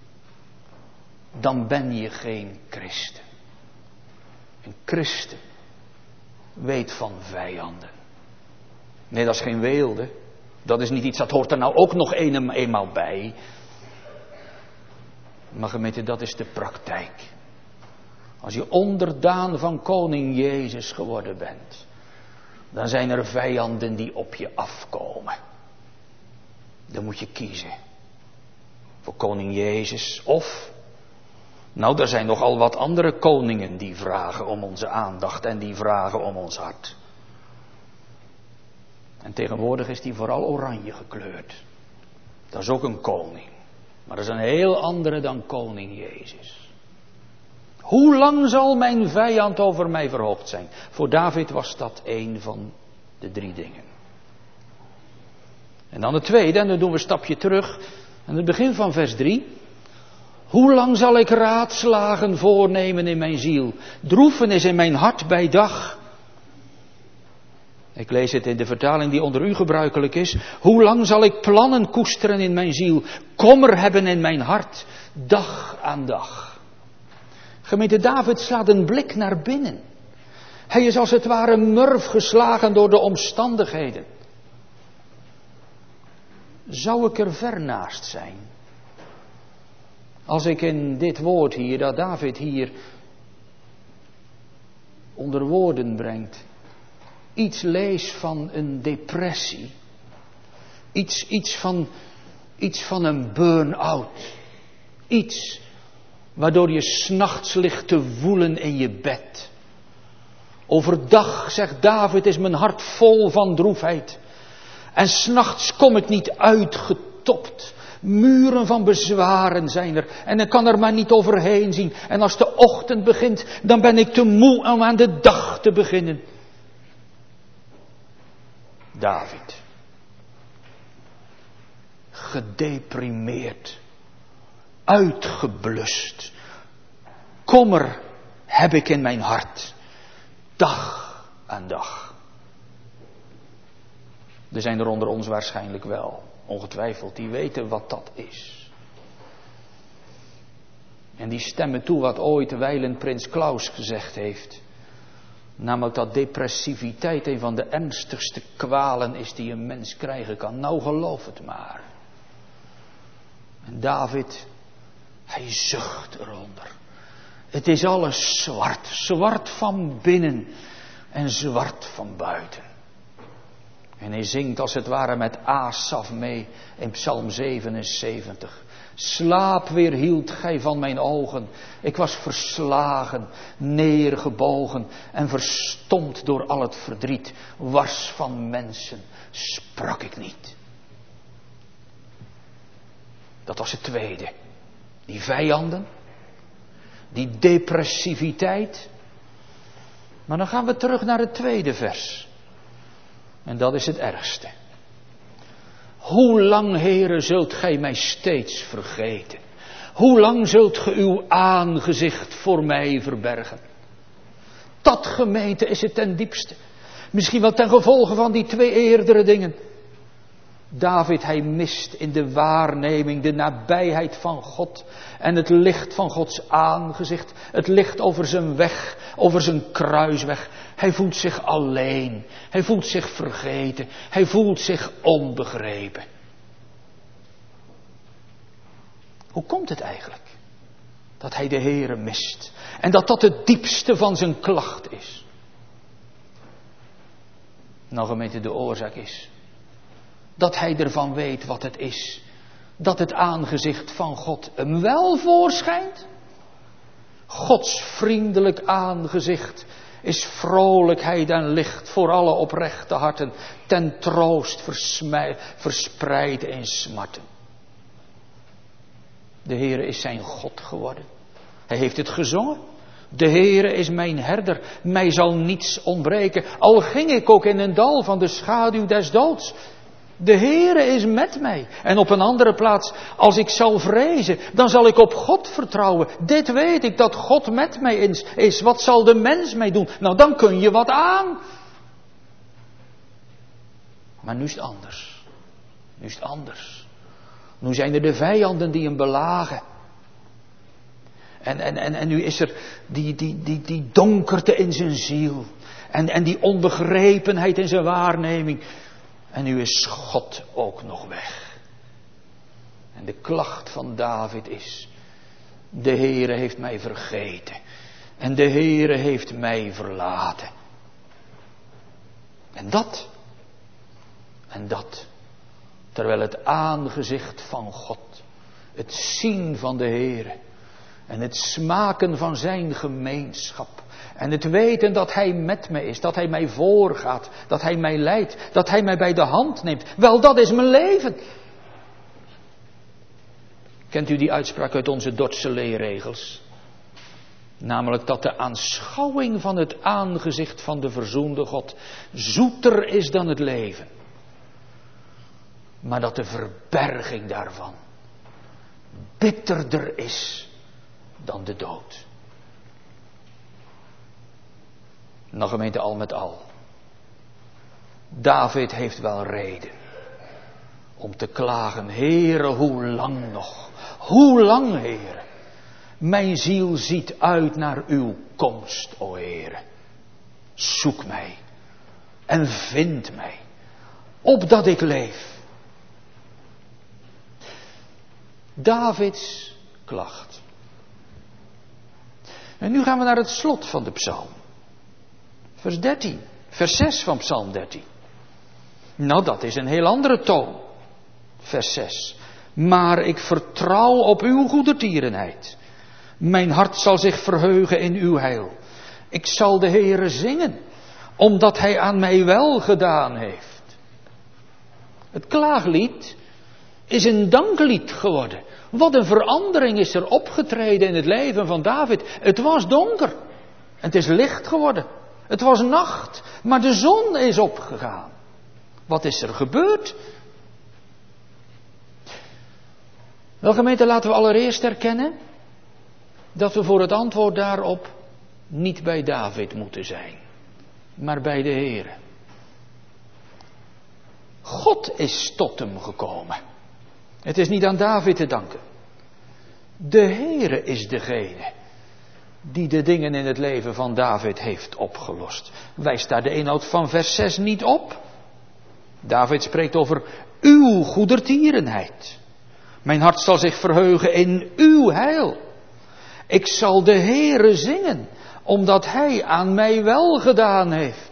dan ben je geen christen. Een christen weet van vijanden. Nee, dat is geen weelde. Dat is niet iets dat hoort er nou ook nog eenmaal bij. Maar gemeente, dat is de praktijk. Als je onderdaan van koning Jezus geworden bent, dan zijn er vijanden die op je afkomen. Dan moet je kiezen. Voor koning Jezus of Nou, er zijn nogal wat andere koningen die vragen om onze aandacht en die vragen om ons hart. En tegenwoordig is die vooral oranje gekleurd. Dat is ook een koning. Maar dat is een heel andere dan koning Jezus. Hoe lang zal mijn vijand over mij verhoogd zijn? Voor David was dat een van de 3 dingen. En dan de tweede, en dan doen we een stapje terug. Aan het begin van vers 3. Hoe lang zal ik raadslagen voornemen in mijn ziel? Droefenis in mijn hart bij dag. Ik lees het in de vertaling die onder u gebruikelijk is. Hoe lang zal ik plannen koesteren in mijn ziel? Kommer hebben in mijn hart, dag aan dag. Gemeente, David slaat een blik naar binnen. Hij is als het ware murf geslagen door de omstandigheden. Zou ik er ver naast zijn? Als ik in dit woord hier, dat David hier onder woorden brengt, iets lees van een depressie. Iets van een burn-out. Iets waardoor je 's nachts ligt te woelen in je bed. Overdag, zegt David, is mijn hart vol van droefheid. En 's nachts kom ik niet uitgetopt. Muren van bezwaren zijn er. En ik kan er maar niet overheen zien. En als de ochtend begint, dan ben ik te moe om aan de dag te beginnen. David. Gedeprimeerd. Uitgeblust. Kommer heb ik in mijn hart. Dag aan dag. Er zijn er onder ons waarschijnlijk wel, ongetwijfeld, die weten wat dat is. En die stemmen toe wat ooit wijlen prins Klaus gezegd heeft. Namelijk dat depressiviteit een van de ernstigste kwalen is die een mens krijgen kan. Nou, geloof het maar. En David, hij zucht eronder. Het is alles zwart. Zwart van binnen en zwart van buiten. En hij zingt als het ware met Asaf mee in Psalm 77. Slaap weerhield gij van mijn ogen. Ik was verslagen, neergebogen en verstomd door al het verdriet. Wars van mensen sprak ik niet. Dat was het tweede. Die vijanden. Die depressiviteit. Maar dan gaan we terug naar het tweede vers. En dat is het ergste. Hoe lang, Heere, zult gij mij steeds vergeten? Hoe lang zult ge uw aangezicht voor mij verbergen? Dat, gemeente, is het ten diepste. Misschien wel ten gevolge van die 2 eerdere dingen. David, hij mist in de waarneming de nabijheid van God en het licht van Gods aangezicht. Het licht over zijn weg, over zijn kruisweg. Hij voelt zich alleen. Hij voelt zich vergeten. Hij voelt zich onbegrepen. Hoe komt het eigenlijk dat hij de Heere mist en dat dat het diepste van zijn klacht is? Nou, gemeente, de oorzaak is dat hij ervan weet wat het is. Dat het aangezicht van God hem wel voorschijnt. Gods vriendelijk aangezicht is vrolijkheid en licht voor alle oprechte harten. Ten troost verspreid in smarten. De Heere is zijn God geworden. Hij heeft het gezongen. De Heere is mijn herder. Mij zal niets ontbreken. Al ging ik ook in een dal van de schaduw des doods. De Heere is met mij. En op een andere plaats, als ik zal vrezen, dan zal ik op God vertrouwen. Dit weet ik, dat God met mij is. Wat zal de mens mij doen? Nou, dan kun je wat aan. Maar nu is het anders. Nu is het anders. Nu zijn er de vijanden die hem belagen. En nu is er die donkerte in zijn ziel. En die onbegrepenheid in zijn waarneming. En nu is God ook nog weg. En de klacht van David is: de Heere heeft mij vergeten. En de Heere heeft mij verlaten. En dat, terwijl het aangezicht van God, het zien van de Heere, En het smaken van zijn gemeenschap. En het weten dat hij met me is, dat hij mij voorgaat, dat hij mij leidt, dat hij mij bij de hand neemt. Wel, dat is mijn leven. Kent u die uitspraak uit onze Dordtse leerregels? Namelijk dat de aanschouwing van het aangezicht van de verzoende God zoeter is dan het leven. Maar dat de verberging daarvan bitterder is dan de dood. Nou, gemeente, al met al. David heeft wel reden om te klagen. Heere, hoe lang nog? Hoe lang, Heere? Mijn ziel ziet uit naar uw komst, o Heere. Zoek mij en vind mij, opdat ik leef. Davids klacht. En nu gaan we naar het slot van de psalm. Vers 13, vers 6 van psalm 13. Nou, dat is een heel andere toon. Vers 6. Maar ik vertrouw op uw goedertierenheid. Mijn hart zal zich verheugen in uw heil. Ik zal de Heere zingen, omdat hij aan mij wel gedaan heeft. Het klaaglied is een danklied geworden. Wat een verandering is er opgetreden in het leven van David. Het was donker. Het is licht geworden. Het was nacht, maar de zon is opgegaan. Wat is er gebeurd? Wel, gemeente, laten we allereerst erkennen dat we voor het antwoord daarop niet bij David moeten zijn, maar bij de Heere. God is tot hem gekomen. Het is niet aan David te danken. De Heere is degene die de dingen in het leven van David heeft opgelost. Wijst daar de inhoud van vers 6 niet op? David spreekt over uw goedertierenheid. Mijn hart zal zich verheugen in uw heil. Ik zal de Heere zingen, omdat hij aan mij wel gedaan heeft.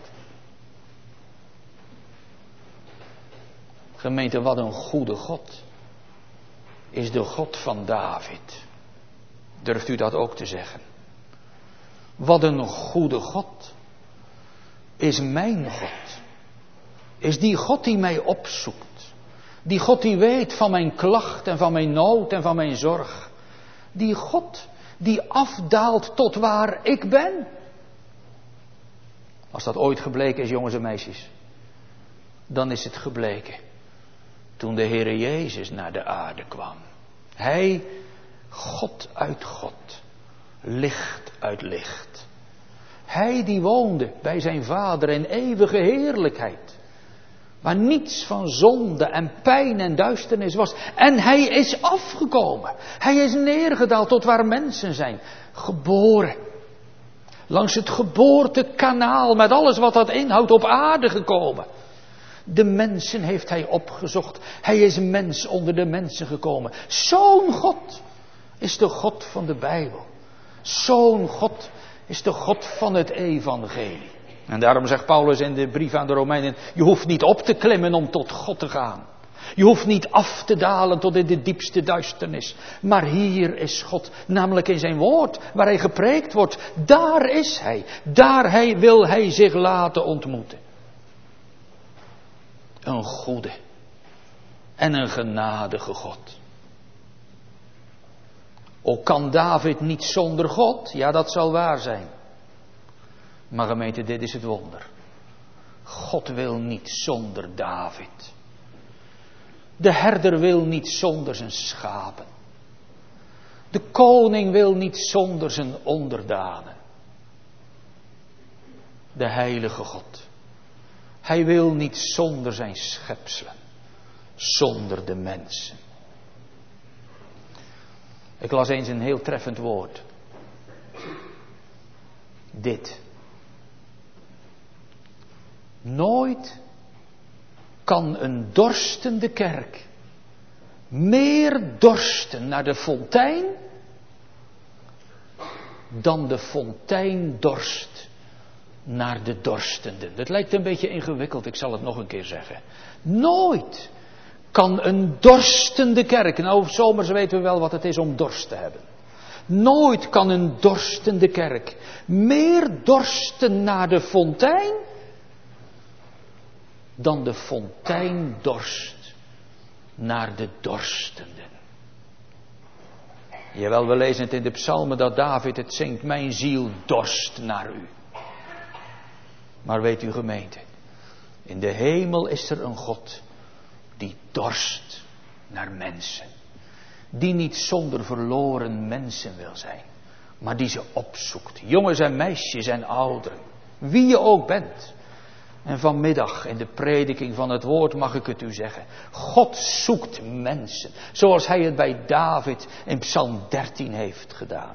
Gemeente, wat een goede God is de God van David. Durft u dat ook te zeggen? Wat een goede God is mijn God. Is die God die mij opzoekt. Die God die weet van mijn klacht en van mijn nood en van mijn zorg. Die God die afdaalt tot waar ik ben. Als dat ooit gebleken is, jongens en meisjes, dan is het gebleken toen de Heere Jezus naar de aarde kwam. Hij, God uit God, licht uit licht. Hij die woonde bij zijn Vader in eeuwige heerlijkheid. Waar niets van zonde en pijn en duisternis was. En hij is afgekomen. Hij is neergedaald tot waar mensen zijn. Geboren. Langs het geboortekanaal met alles wat dat inhoudt op aarde gekomen. De mensen heeft hij opgezocht. Hij is mens onder de mensen gekomen. Zo'n God is de God van de Bijbel. Zo'n God is de God van het evangelie. En daarom zegt Paulus in de brief aan de Romeinen, je hoeft niet op te klimmen om tot God te gaan. Je hoeft niet af te dalen tot in de diepste duisternis. Maar hier is God, namelijk in zijn woord, waar hij gepreekt wordt. Daar is hij. Daar wil hij zich laten ontmoeten. Een goede en een genadige God. Ook kan David niet zonder God? Ja, dat zal waar zijn. Maar gemeente, dit is het wonder. God wil niet zonder David. De herder wil niet zonder zijn schapen. De koning wil niet zonder zijn onderdanen. De heilige God. Hij wil niet zonder zijn schepselen. Zonder de mensen. Ik las eens een heel treffend woord. Dit. Nooit kan een dorstende kerk meer dorsten naar de fontein dan de fontein dorst naar de dorstenden. Dat lijkt een beetje ingewikkeld, ik zal het nog een keer zeggen. Nooit kan een dorstende kerk, nou zomers weten we wel wat het is om dorst te hebben. Nooit kan een dorstende kerk meer dorsten naar de fontein dan de fontein dorst naar de dorstenden. Jawel, we lezen het in de psalmen dat David het zingt, mijn ziel dorst naar u. Maar weet u gemeente, in de hemel is er een God die dorst naar mensen. Die niet zonder verloren mensen wil zijn, maar die ze opzoekt. Jongens en meisjes en ouderen, wie je ook bent. En vanmiddag in de prediking van het woord mag ik het u zeggen. God zoekt mensen, zoals hij het bij David in Psalm 13 heeft gedaan.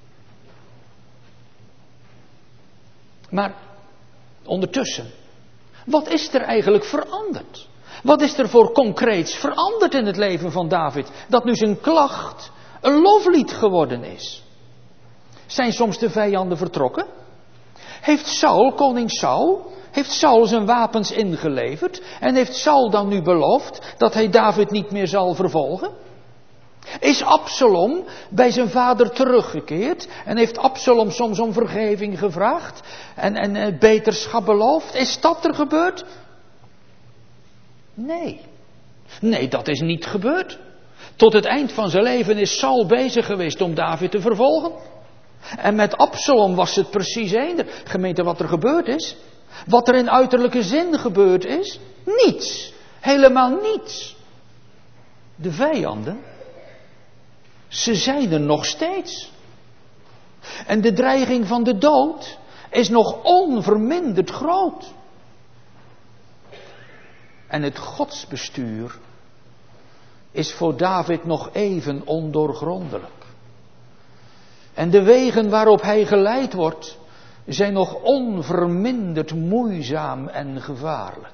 Maar ondertussen, wat is er eigenlijk veranderd? Wat is er voor concreets veranderd in het leven van David, dat nu zijn klacht een loflied geworden is? Zijn soms de vijanden vertrokken? Heeft Saul, koning Saul, heeft Saul zijn wapens ingeleverd en heeft Saul dan nu beloofd dat hij David niet meer zal vervolgen? Is Absalom bij zijn vader teruggekeerd en heeft Absalom soms om vergeving gevraagd en beterschap beloofd? Is dat er gebeurd? Nee, dat is niet gebeurd. Tot het eind van zijn leven is Saul bezig geweest om David te vervolgen. En met Absalom was het precies eender. Gemeente, wat er gebeurd is? Wat er in uiterlijke zin gebeurd is? Niets. Helemaal niets. De vijanden, ze zijn er nog steeds. En de dreiging van de dood is nog onverminderd groot. En het godsbestuur is voor David nog even ondoorgrondelijk. En de wegen waarop hij geleid wordt, zijn nog onverminderd moeizaam en gevaarlijk.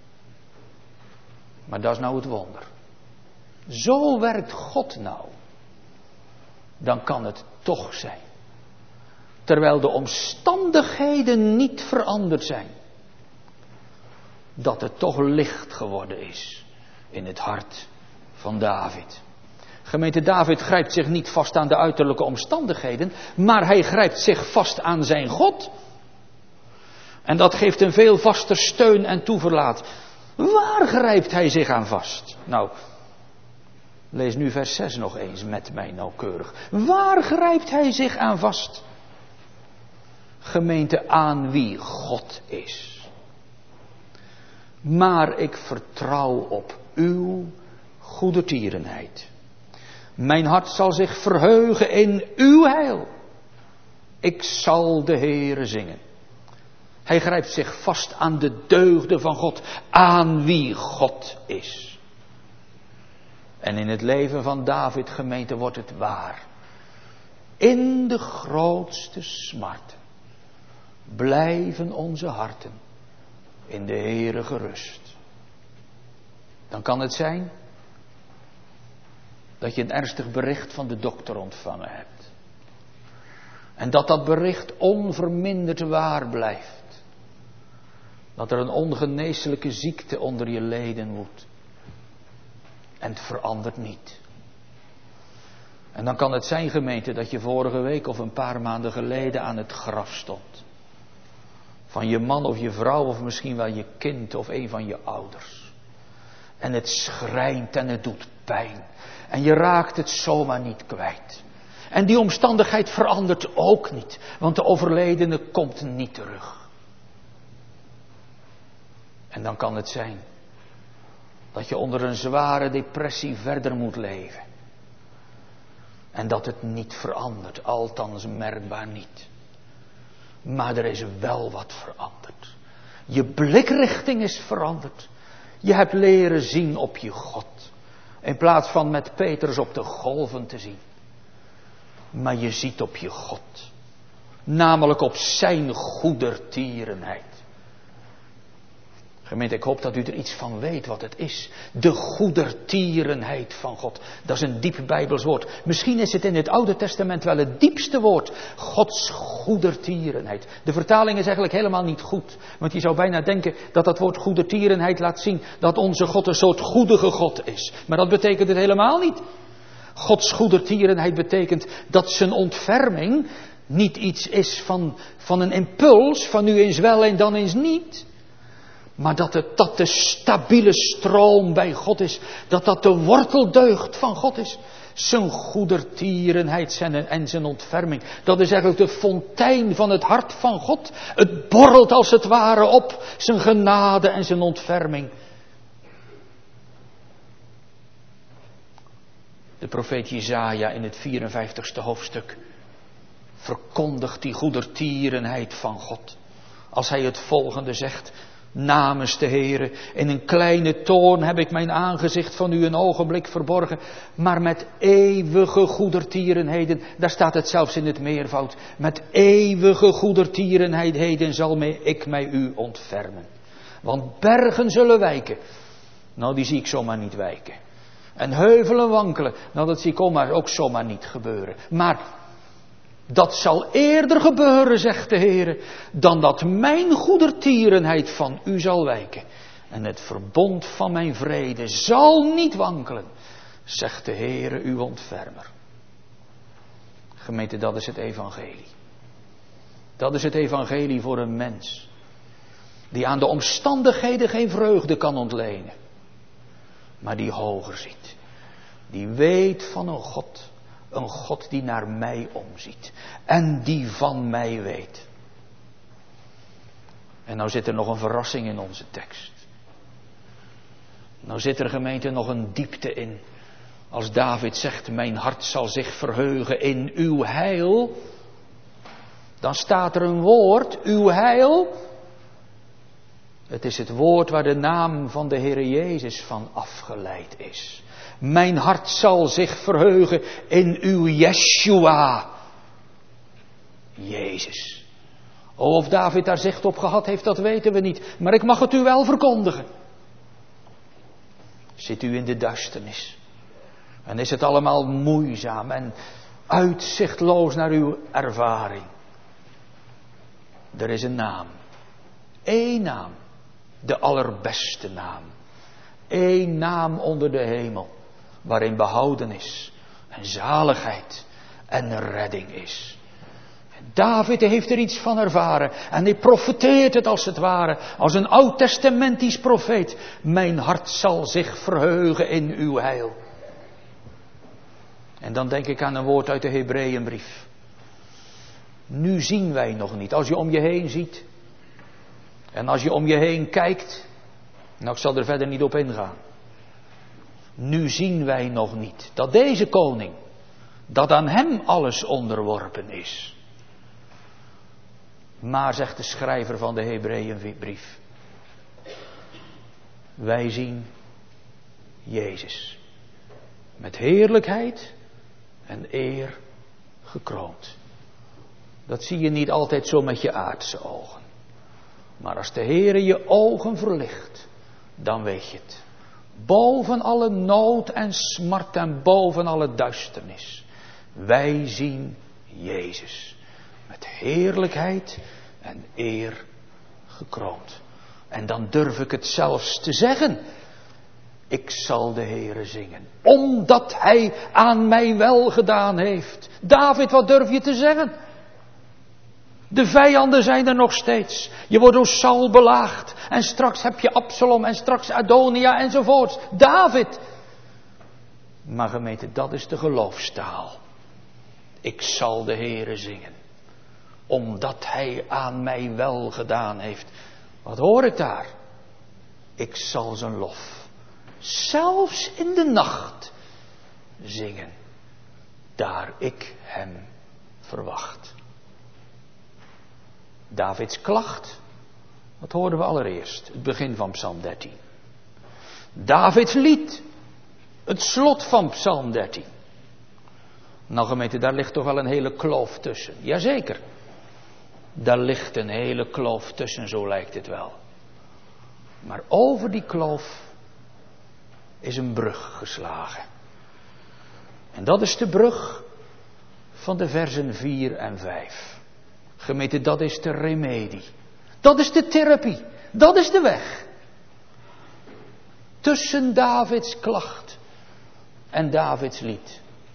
Maar dat is nou het wonder. Zo werkt God nou. Dan kan het toch zijn. Terwijl de omstandigheden niet veranderd zijn. Dat het toch licht geworden is in het hart van David. Gemeente, David grijpt zich niet vast aan de uiterlijke omstandigheden, maar hij grijpt zich vast aan zijn God. En dat geeft een veel vaster steun en toeverlaat. Waar grijpt hij zich aan vast? Nou, lees nu vers 6 nog eens met mij nauwkeurig. Waar grijpt hij zich aan vast? Gemeente, aan wie God is. Maar ik vertrouw op uw goedertierenheid. Mijn hart zal zich verheugen in uw heil. Ik zal de Heere zingen. Hij grijpt zich vast aan de deugden van God, aan wie God is. En in het leven van David, gemeente, wordt het waar. In de grootste smart blijven onze harten in de Heere gerust. Dan kan het zijn dat je een ernstig bericht van de dokter ontvangen hebt. En dat dat bericht onverminderd waar blijft. Dat er een ongeneeslijke ziekte onder je leden woedt. En het verandert niet. En dan kan het zijn, gemeente, dat je vorige week of een paar maanden geleden aan het graf stond. Van je man of je vrouw of misschien wel je kind of een van je ouders. En het schrijnt en het doet pijn. En je raakt het zomaar niet kwijt. En die omstandigheid verandert ook niet. Want de overledene komt niet terug. En dan kan het zijn dat je onder een zware depressie verder moet leven. En dat het niet verandert, althans merkbaar niet. Maar er is wel wat veranderd. Je blikrichting is veranderd. Je hebt leren zien op je God. In plaats van met Petrus op de golven te zien. Maar je ziet op je God. Namelijk op zijn goedertierenheid. Gemeente, ik hoop dat u er iets van weet wat het is. De goedertierenheid van God. Dat is een diep Bijbels woord. Misschien is het in het Oude Testament wel het diepste woord. Gods goedertierenheid. De vertaling is eigenlijk helemaal niet goed. Want je zou bijna denken dat dat woord goedertierenheid laat zien dat onze God een soort goedige God is. Maar dat betekent het helemaal niet. Gods goedertierenheid betekent dat zijn ontferming niet iets is van een impuls, van nu eens wel en dan eens niet. Maar dat de stabiele stroom bij God is. Dat de worteldeugd van God is. Zijn goedertierenheid en zijn ontferming. Dat is eigenlijk de fontein van het hart van God. Het borrelt als het ware op. Zijn genade en zijn ontferming. De profeet Jesaja in het 54ste hoofdstuk verkondigt die goedertierenheid van God. Als hij het volgende zegt: namens de Heere, in een kleine toorn heb ik mijn aangezicht van u een ogenblik verborgen, maar met eeuwige goedertierenheden, daar staat het zelfs in het meervoud, met eeuwige goedertierenheden zal ik mij u ontfermen. Want bergen zullen wijken, nou die zie ik zomaar niet wijken. En heuvelen wankelen, nou dat zie ik ook zomaar niet gebeuren. Maar dat zal eerder gebeuren, zegt de Heere, dan dat mijn goedertierenheid van u zal wijken. En het verbond van mijn vrede zal niet wankelen, zegt de Heere, uw ontfermer. Gemeente, dat is het evangelie. Dat is het evangelie voor een mens die aan de omstandigheden geen vreugde kan ontlenen, maar die hoger ziet. Die weet van een God die naar mij omziet. En die van mij weet. En nou zit er nog een verrassing in onze tekst. Nou zit er, gemeente, nog een diepte in. Als David zegt, mijn hart zal zich verheugen in uw heil. Dan staat er een woord, uw heil. Het is het woord waar de naam van de Heere Jezus van afgeleid is. Mijn hart zal zich verheugen in uw Yeshua. Jezus. Of David daar zicht op gehad heeft, dat weten we niet. Maar ik mag het u wel verkondigen. Zit u in de duisternis. En is het allemaal moeizaam en uitzichtloos naar uw ervaring. Er is een naam. Eén naam. De allerbeste naam. Eén naam onder de hemel. Waarin behoudenis en zaligheid en redding is. David heeft er iets van ervaren. En hij profeteert het als het ware. Als een oud-testamentisch profeet. Mijn hart zal zich verheugen in uw heil. En dan denk ik aan een woord uit de Hebreeënbrief. Nu zien wij nog niet. Als je om je heen ziet. En als je om je heen kijkt. Nou, ik zal er verder niet op ingaan. Nu zien wij nog niet dat deze koning, dat aan hem alles onderworpen is. Maar, zegt de schrijver van de Hebreeënbrief, wij zien Jezus met heerlijkheid en eer gekroond. Dat zie je niet altijd zo met je aardse ogen. Maar als de Heere je ogen verlicht, dan weet je het. Boven alle nood en smart en boven alle duisternis. Wij zien Jezus. Met heerlijkheid en eer gekroond. En dan durf ik het zelfs te zeggen. Ik zal de Heere zingen. Omdat Hij aan mij wel gedaan heeft. David, wat durf je te zeggen? De vijanden zijn er nog steeds. Je wordt door Saul belaagd. En straks heb je Absalom en straks Adonia enzovoorts. David. Maar gemeente, dat is de geloofstaal. Ik zal de Heere zingen. Omdat Hij aan mij wel gedaan heeft. Wat hoor ik daar? Ik zal zijn lof. Zelfs in de nacht zingen. Daar ik hem verwacht. Davids klacht, dat hoorden we allereerst, het begin van Psalm 13. Davids lied, het slot van Psalm 13. Nou gemeente, daar ligt toch wel een hele kloof tussen. Jazeker, daar ligt een hele kloof tussen, zo lijkt het wel. Maar over die kloof is een brug geslagen. En dat is de brug van de versen 4 en 5. Gemeente, dat is de remedie. Dat is de therapie. Dat is de weg. Tussen Davids klacht en Davids lied.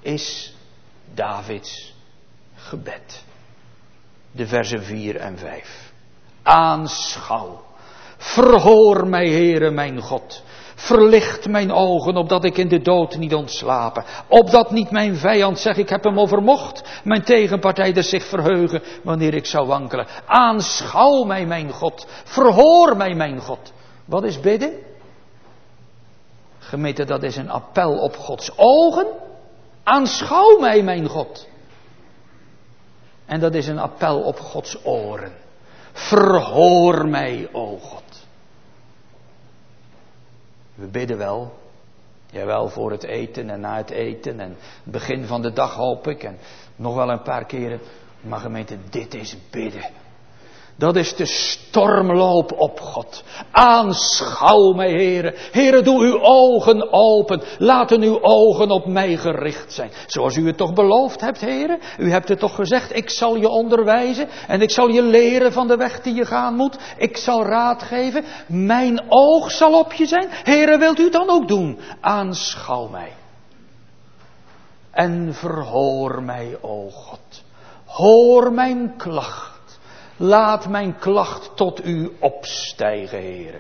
is Davids gebed. De versen 4 en 5. Aanschouw. Verhoor mij, Heere mijn God. Verlicht mijn ogen, opdat ik in de dood niet ontslapen. Opdat niet mijn vijand zegt, ik heb hem overmocht. Mijn tegenpartijder zich verheugen, wanneer ik zou wankelen. Aanschouw mij, mijn God. Verhoor mij, mijn God. Wat is bidden? Gemeente, dat is een appel op Gods ogen. Aanschouw mij, mijn God. En dat is een appel op Gods oren. Verhoor mij, o God. We bidden wel. Jawel, voor het eten en na het eten. En het begin van de dag hoop ik. En nog wel een paar keren. Maar gemeente, dit is bidden. Dat is de stormloop op God. Aanschouw mij, Heere. Heere, doe uw ogen open. Laten uw ogen op mij gericht zijn. Zoals u het toch beloofd hebt, Heere. U hebt het toch gezegd, ik zal je onderwijzen. En ik zal je leren van de weg die je gaan moet. Ik zal raad geven. Mijn oog zal op je zijn. Heere, wilt u het dan ook doen? Aanschouw mij. En verhoor mij, o God. Hoor mijn klacht. Laat mijn klacht tot u opstijgen, Heere.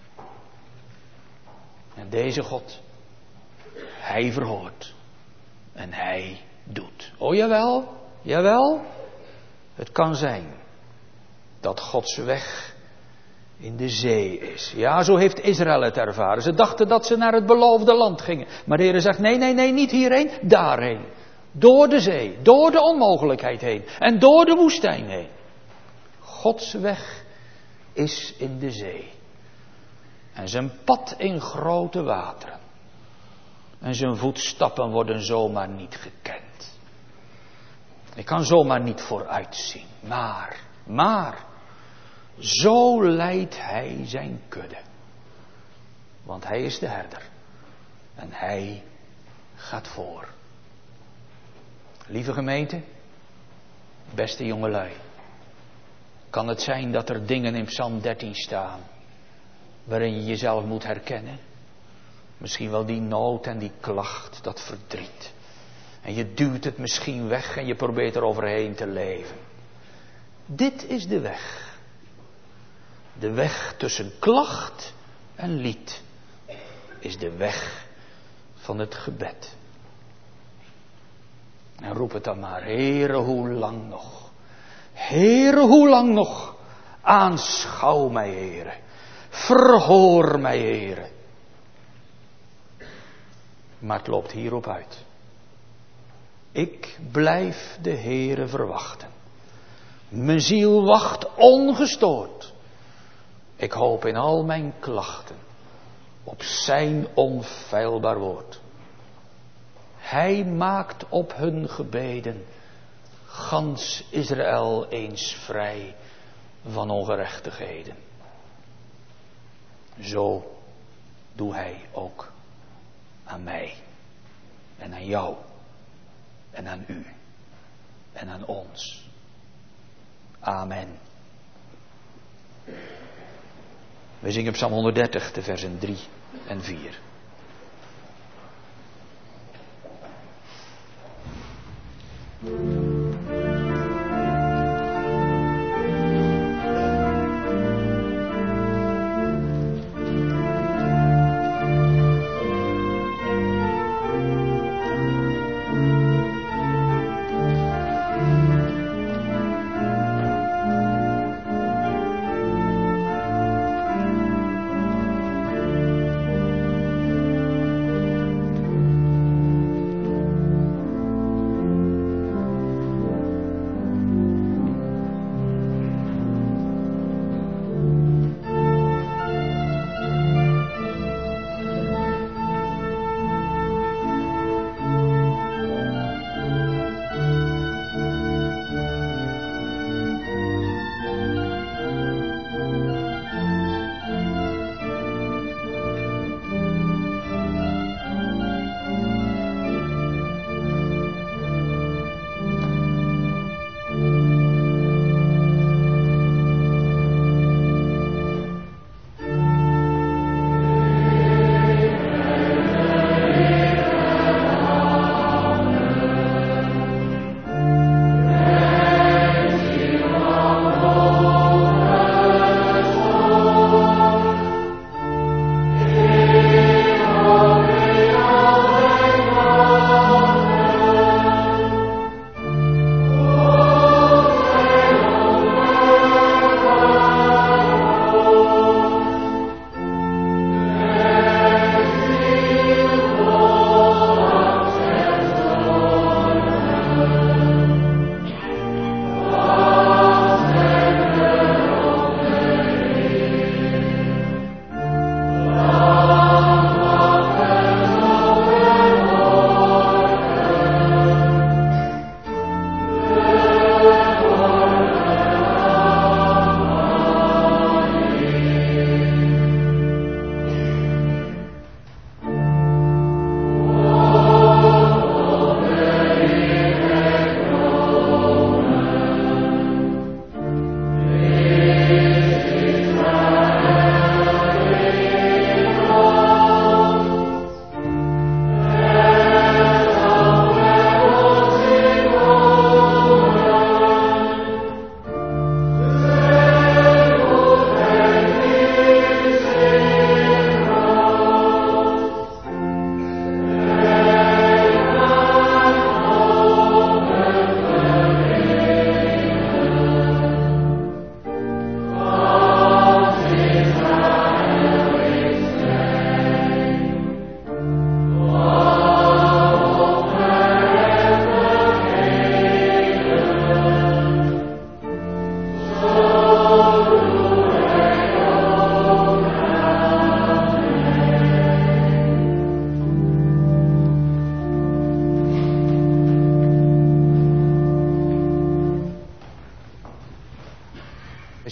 En deze God, hij verhoort. En hij doet. Oh jawel, jawel. Het kan zijn dat Gods weg in de zee is. Ja, zo heeft Israël het ervaren. Ze dachten dat ze naar het beloofde land gingen. Maar de Heere zegt, nee, niet hierheen, daarheen. Door de zee, door de onmogelijkheid heen. En door de woestijn heen. Gods weg is in de zee. En zijn pad in grote wateren. En zijn voetstappen worden zomaar niet gekend. Ik kan zomaar niet vooruitzien. Maar, zo leidt hij zijn kudde. Want hij is de herder. En hij gaat voor. Lieve gemeente, beste jongelui. Kan het zijn dat er dingen in Psalm 13 staan, waarin je jezelf moet herkennen? Misschien wel die nood en die klacht, dat verdriet. En je duwt het misschien weg en je probeert er overheen te leven. Dit is de weg. De weg tussen klacht en lied is de weg van het gebed. En roep het dan maar, Heere, hoe lang nog? Heere, hoe lang nog? Aanschouw mij, Heere. Verhoor mij, Heere. Maar het loopt hierop uit. Ik blijf de Heere verwachten. Mijn ziel wacht ongestoord. Ik hoop in al mijn klachten op zijn onfeilbaar woord. Hij maakt op hun gebeden gans Israël eens vrij van ongerechtigheden. Zo doe hij ook aan mij en aan jou en aan u en aan ons. Amen. We zingen Psalm 130, de versen 3 en 4.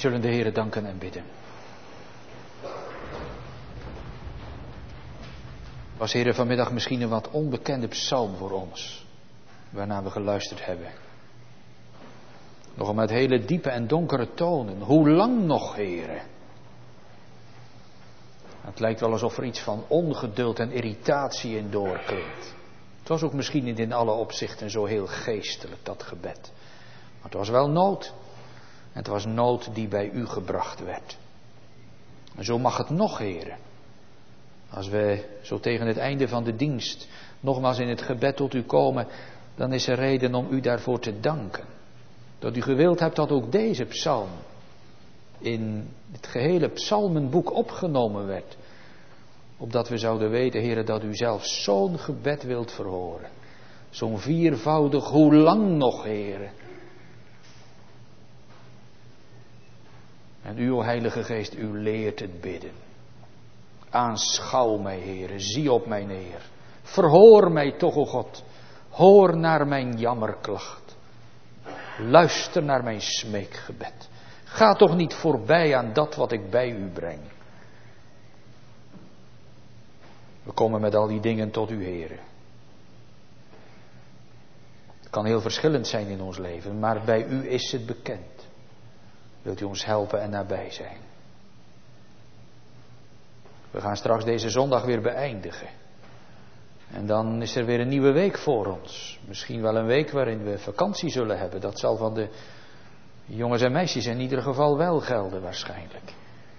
zullen de Heere danken en bidden. Was, Heere, vanmiddag misschien een wat onbekende psalm voor ons, waarnaar we geluisterd hebben. Nog met hele diepe en donkere tonen. Hoe lang nog, Heere? Het lijkt wel alsof er iets van ongeduld en irritatie in doorklinkt. Het was ook misschien niet in alle opzichten zo heel geestelijk, dat gebed. Maar het was wel nood. En het was nood die bij u gebracht werd. En zo mag het nog, Heere. Als we zo tegen het einde van de dienst nogmaals in het gebed tot u komen, dan is er reden om u daarvoor te danken. Dat u gewild hebt dat ook deze psalm in het gehele psalmenboek opgenomen werd. Opdat we zouden weten, Heere, dat u zelf zo'n gebed wilt verhoren. Zo'n viervoudig, hoe lang nog, Heere. En u, o Heilige Geest, u leert het bidden. Aanschouw mij, Heere, zie op mij neer. Verhoor mij toch, o God. Hoor naar mijn jammerklacht. Luister naar mijn smeekgebed. Ga toch niet voorbij aan dat wat ik bij u breng. We komen met al die dingen tot u, Heere. Het kan heel verschillend zijn in ons leven, maar bij u is het bekend. Wilt u ons helpen en nabij zijn? We gaan straks deze zondag weer beëindigen. En dan is er weer een nieuwe week voor ons. Misschien wel een week waarin we vakantie zullen hebben. Dat zal van de jongens en meisjes in ieder geval wel gelden waarschijnlijk.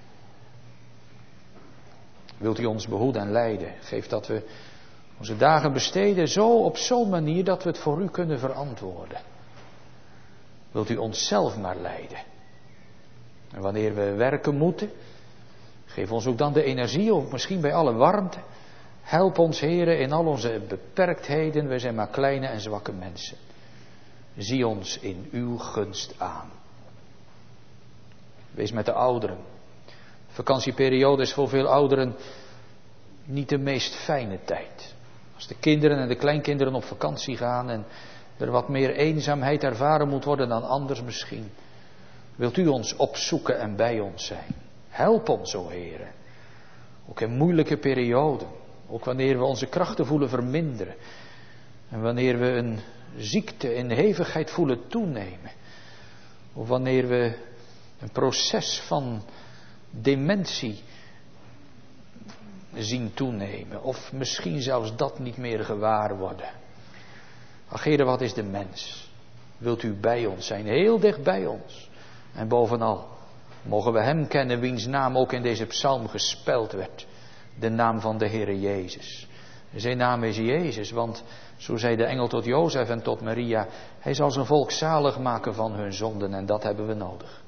Wilt u ons behoeden en leiden? Geef dat we onze dagen besteden zo op zo'n manier dat we het voor u kunnen verantwoorden. Wilt u onszelf maar leiden? En wanneer we werken moeten, geef ons ook dan de energie, of misschien bij alle warmte. Help ons, Heere, in al onze beperktheden. We zijn maar kleine en zwakke mensen. Zie ons in uw gunst aan. Wees met de ouderen. Vakantieperiode is voor veel ouderen niet de meest fijne tijd. Als de kinderen en de kleinkinderen op vakantie gaan en er wat meer eenzaamheid ervaren moet worden dan anders misschien. Wilt u ons opzoeken en bij ons zijn. Help ons, o Heere. Ook in moeilijke perioden. Ook wanneer we onze krachten voelen verminderen. En wanneer we een ziekte in hevigheid voelen toenemen. Of wanneer we een proces van dementie zien toenemen. Of misschien zelfs dat niet meer gewaar worden. Ach, Heere, wat is de mens? Wilt u bij ons zijn? Heel dicht bij ons. En bovenal mogen we hem kennen wiens naam ook in deze psalm gespeld werd. De naam van de Heere Jezus. Zijn naam is Jezus, want zo zei de engel tot Jozef en tot Maria, hij zal zijn volk zalig maken van hun zonden en dat hebben we nodig.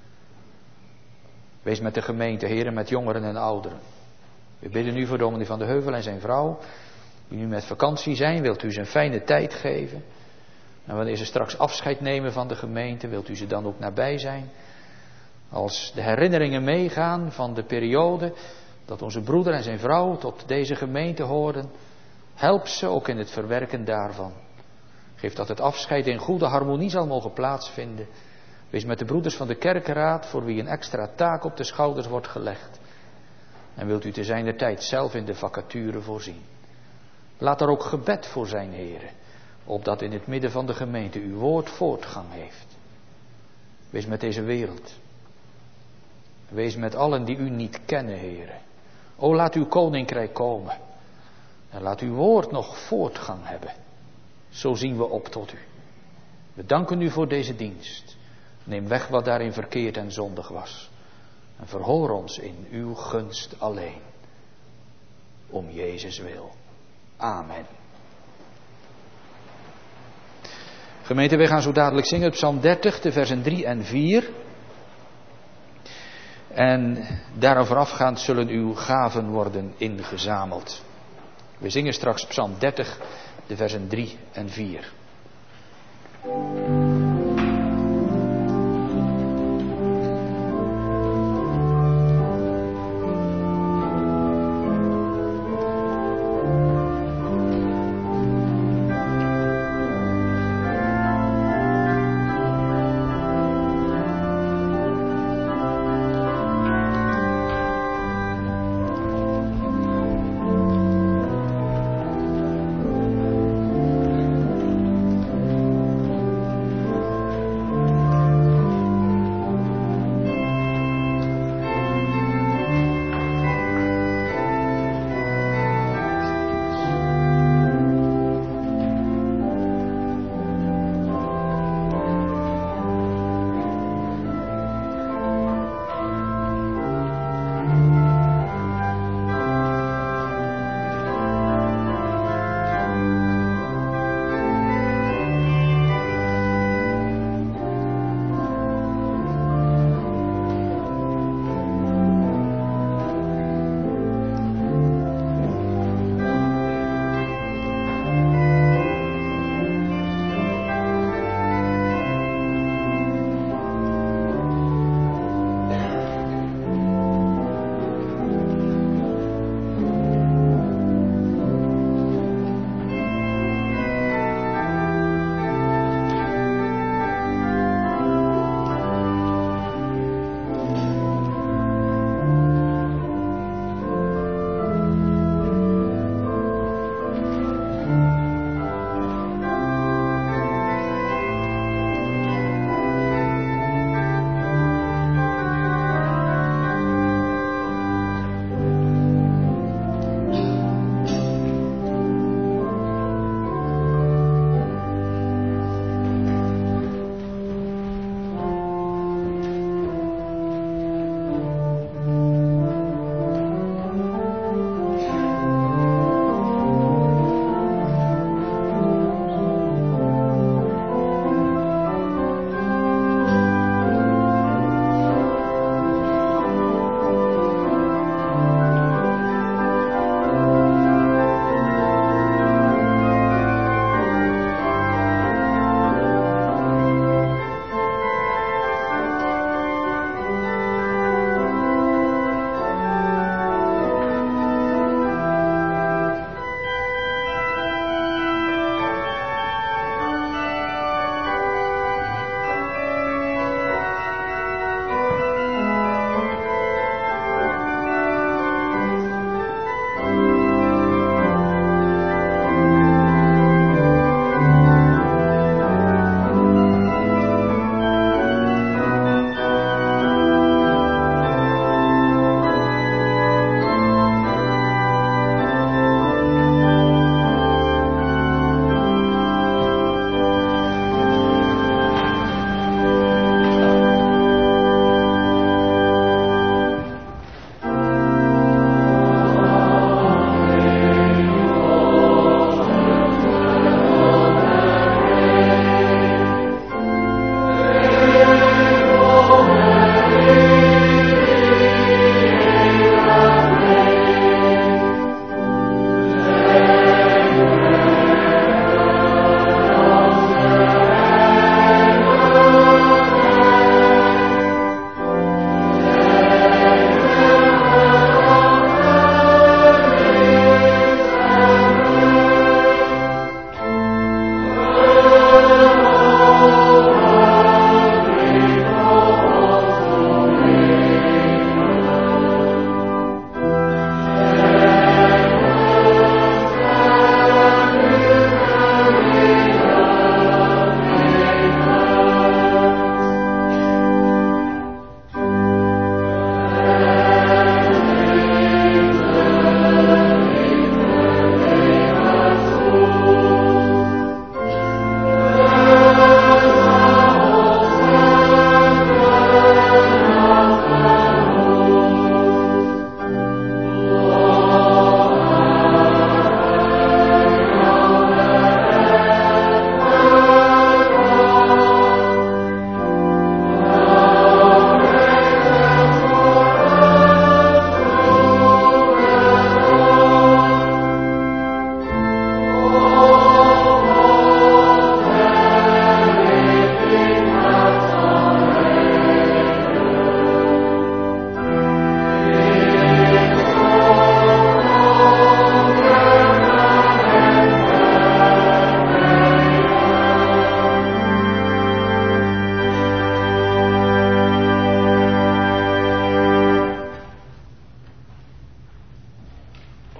Wees met de gemeente, Heere, met jongeren en ouderen. We bidden u voor dominee Van de Heuvel en zijn vrouw, die nu met vakantie zijn, wilt u ze een fijne tijd geven. En wanneer ze straks afscheid nemen van de gemeente, wilt u ze dan ook nabij zijn. Als de herinneringen meegaan van de periode dat onze broeder en zijn vrouw tot deze gemeente hoorden, help ze ook in het verwerken daarvan. Geef dat het afscheid in goede harmonie zal mogen plaatsvinden. Wees met de broeders van de kerkenraad, voor wie een extra taak op de schouders wordt gelegd. En wilt u te zijner tijd zelf in de vacature voorzien. Laat er ook gebed voor zijn, Heere, opdat in het midden van de gemeente uw woord voortgang heeft. Wees met deze wereld. Wees met allen die u niet kennen, Heere. O, laat uw koninkrijk komen. En laat uw woord nog voortgang hebben. Zo zien we op tot u. We danken u voor deze dienst. Neem weg wat daarin verkeerd en zondig was. En verhoor ons in uw gunst alleen. Om Jezus wil. Amen. Gemeente, wij gaan zo dadelijk zingen Psalm 30, de versen 3 en 4. En daaraan voorafgaand zullen uw gaven worden ingezameld. We zingen straks Psalm 30, de versen 3 en 4.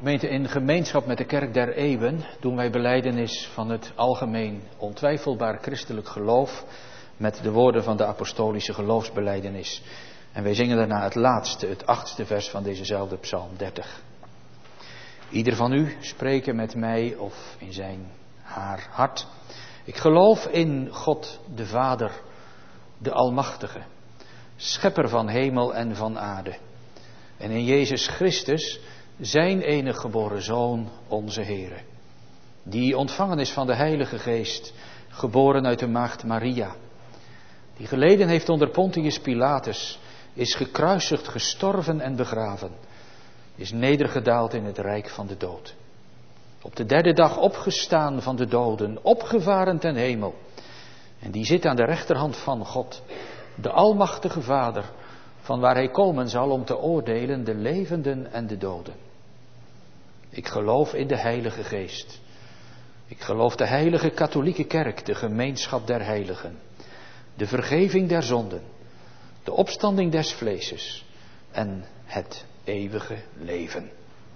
Gemeente, in gemeenschap met de Kerk der Eeuwen doen wij belijdenis van het algemeen ontwijfelbaar christelijk geloof met de woorden van de apostolische geloofsbelijdenis. En wij zingen daarna het laatste, het 8e vers van dezezelfde Psalm 30. Ieder van u spreken met mij of in zijn haar hart. Ik geloof in God de Vader, de Almachtige, schepper van hemel en van aarde. En in Jezus Christus, zijn enige geboren Zoon, onze Heere. Die ontvangen is van de Heilige Geest, geboren uit de maagd Maria. Die geleden heeft onder Pontius Pilatus, is gekruisigd, gestorven en begraven. Is nedergedaald in het rijk van de dood. Op de 3e dag opgestaan van de doden, opgevaren ten hemel. En die zit aan de rechterhand van God, de Almachtige Vader, van waar hij komen zal om te oordelen de levenden en de doden. Ik geloof in de Heilige Geest. Ik geloof de heilige katholieke kerk, de gemeenschap der heiligen, de vergeving der zonden, de opstanding des vleeses en het eeuwige leven.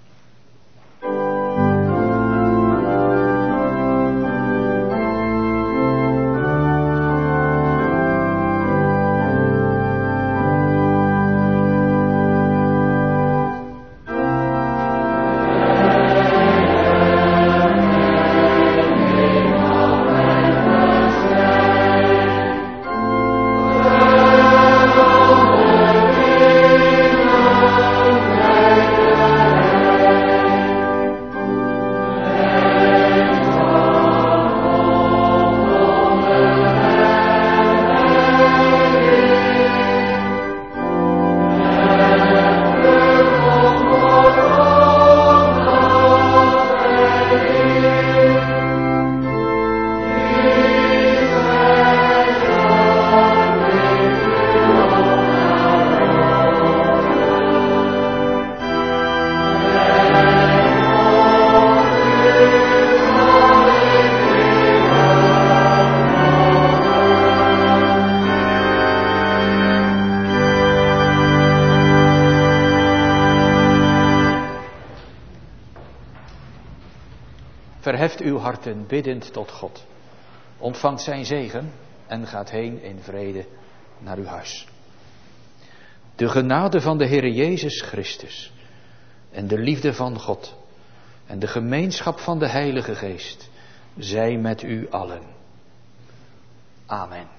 Verheft uw harten biddend tot God. Ontvangt zijn zegen en gaat heen in vrede naar uw huis. De genade van de Heere Jezus Christus en de liefde van God en de gemeenschap van de Heilige Geest zij met u allen. Amen.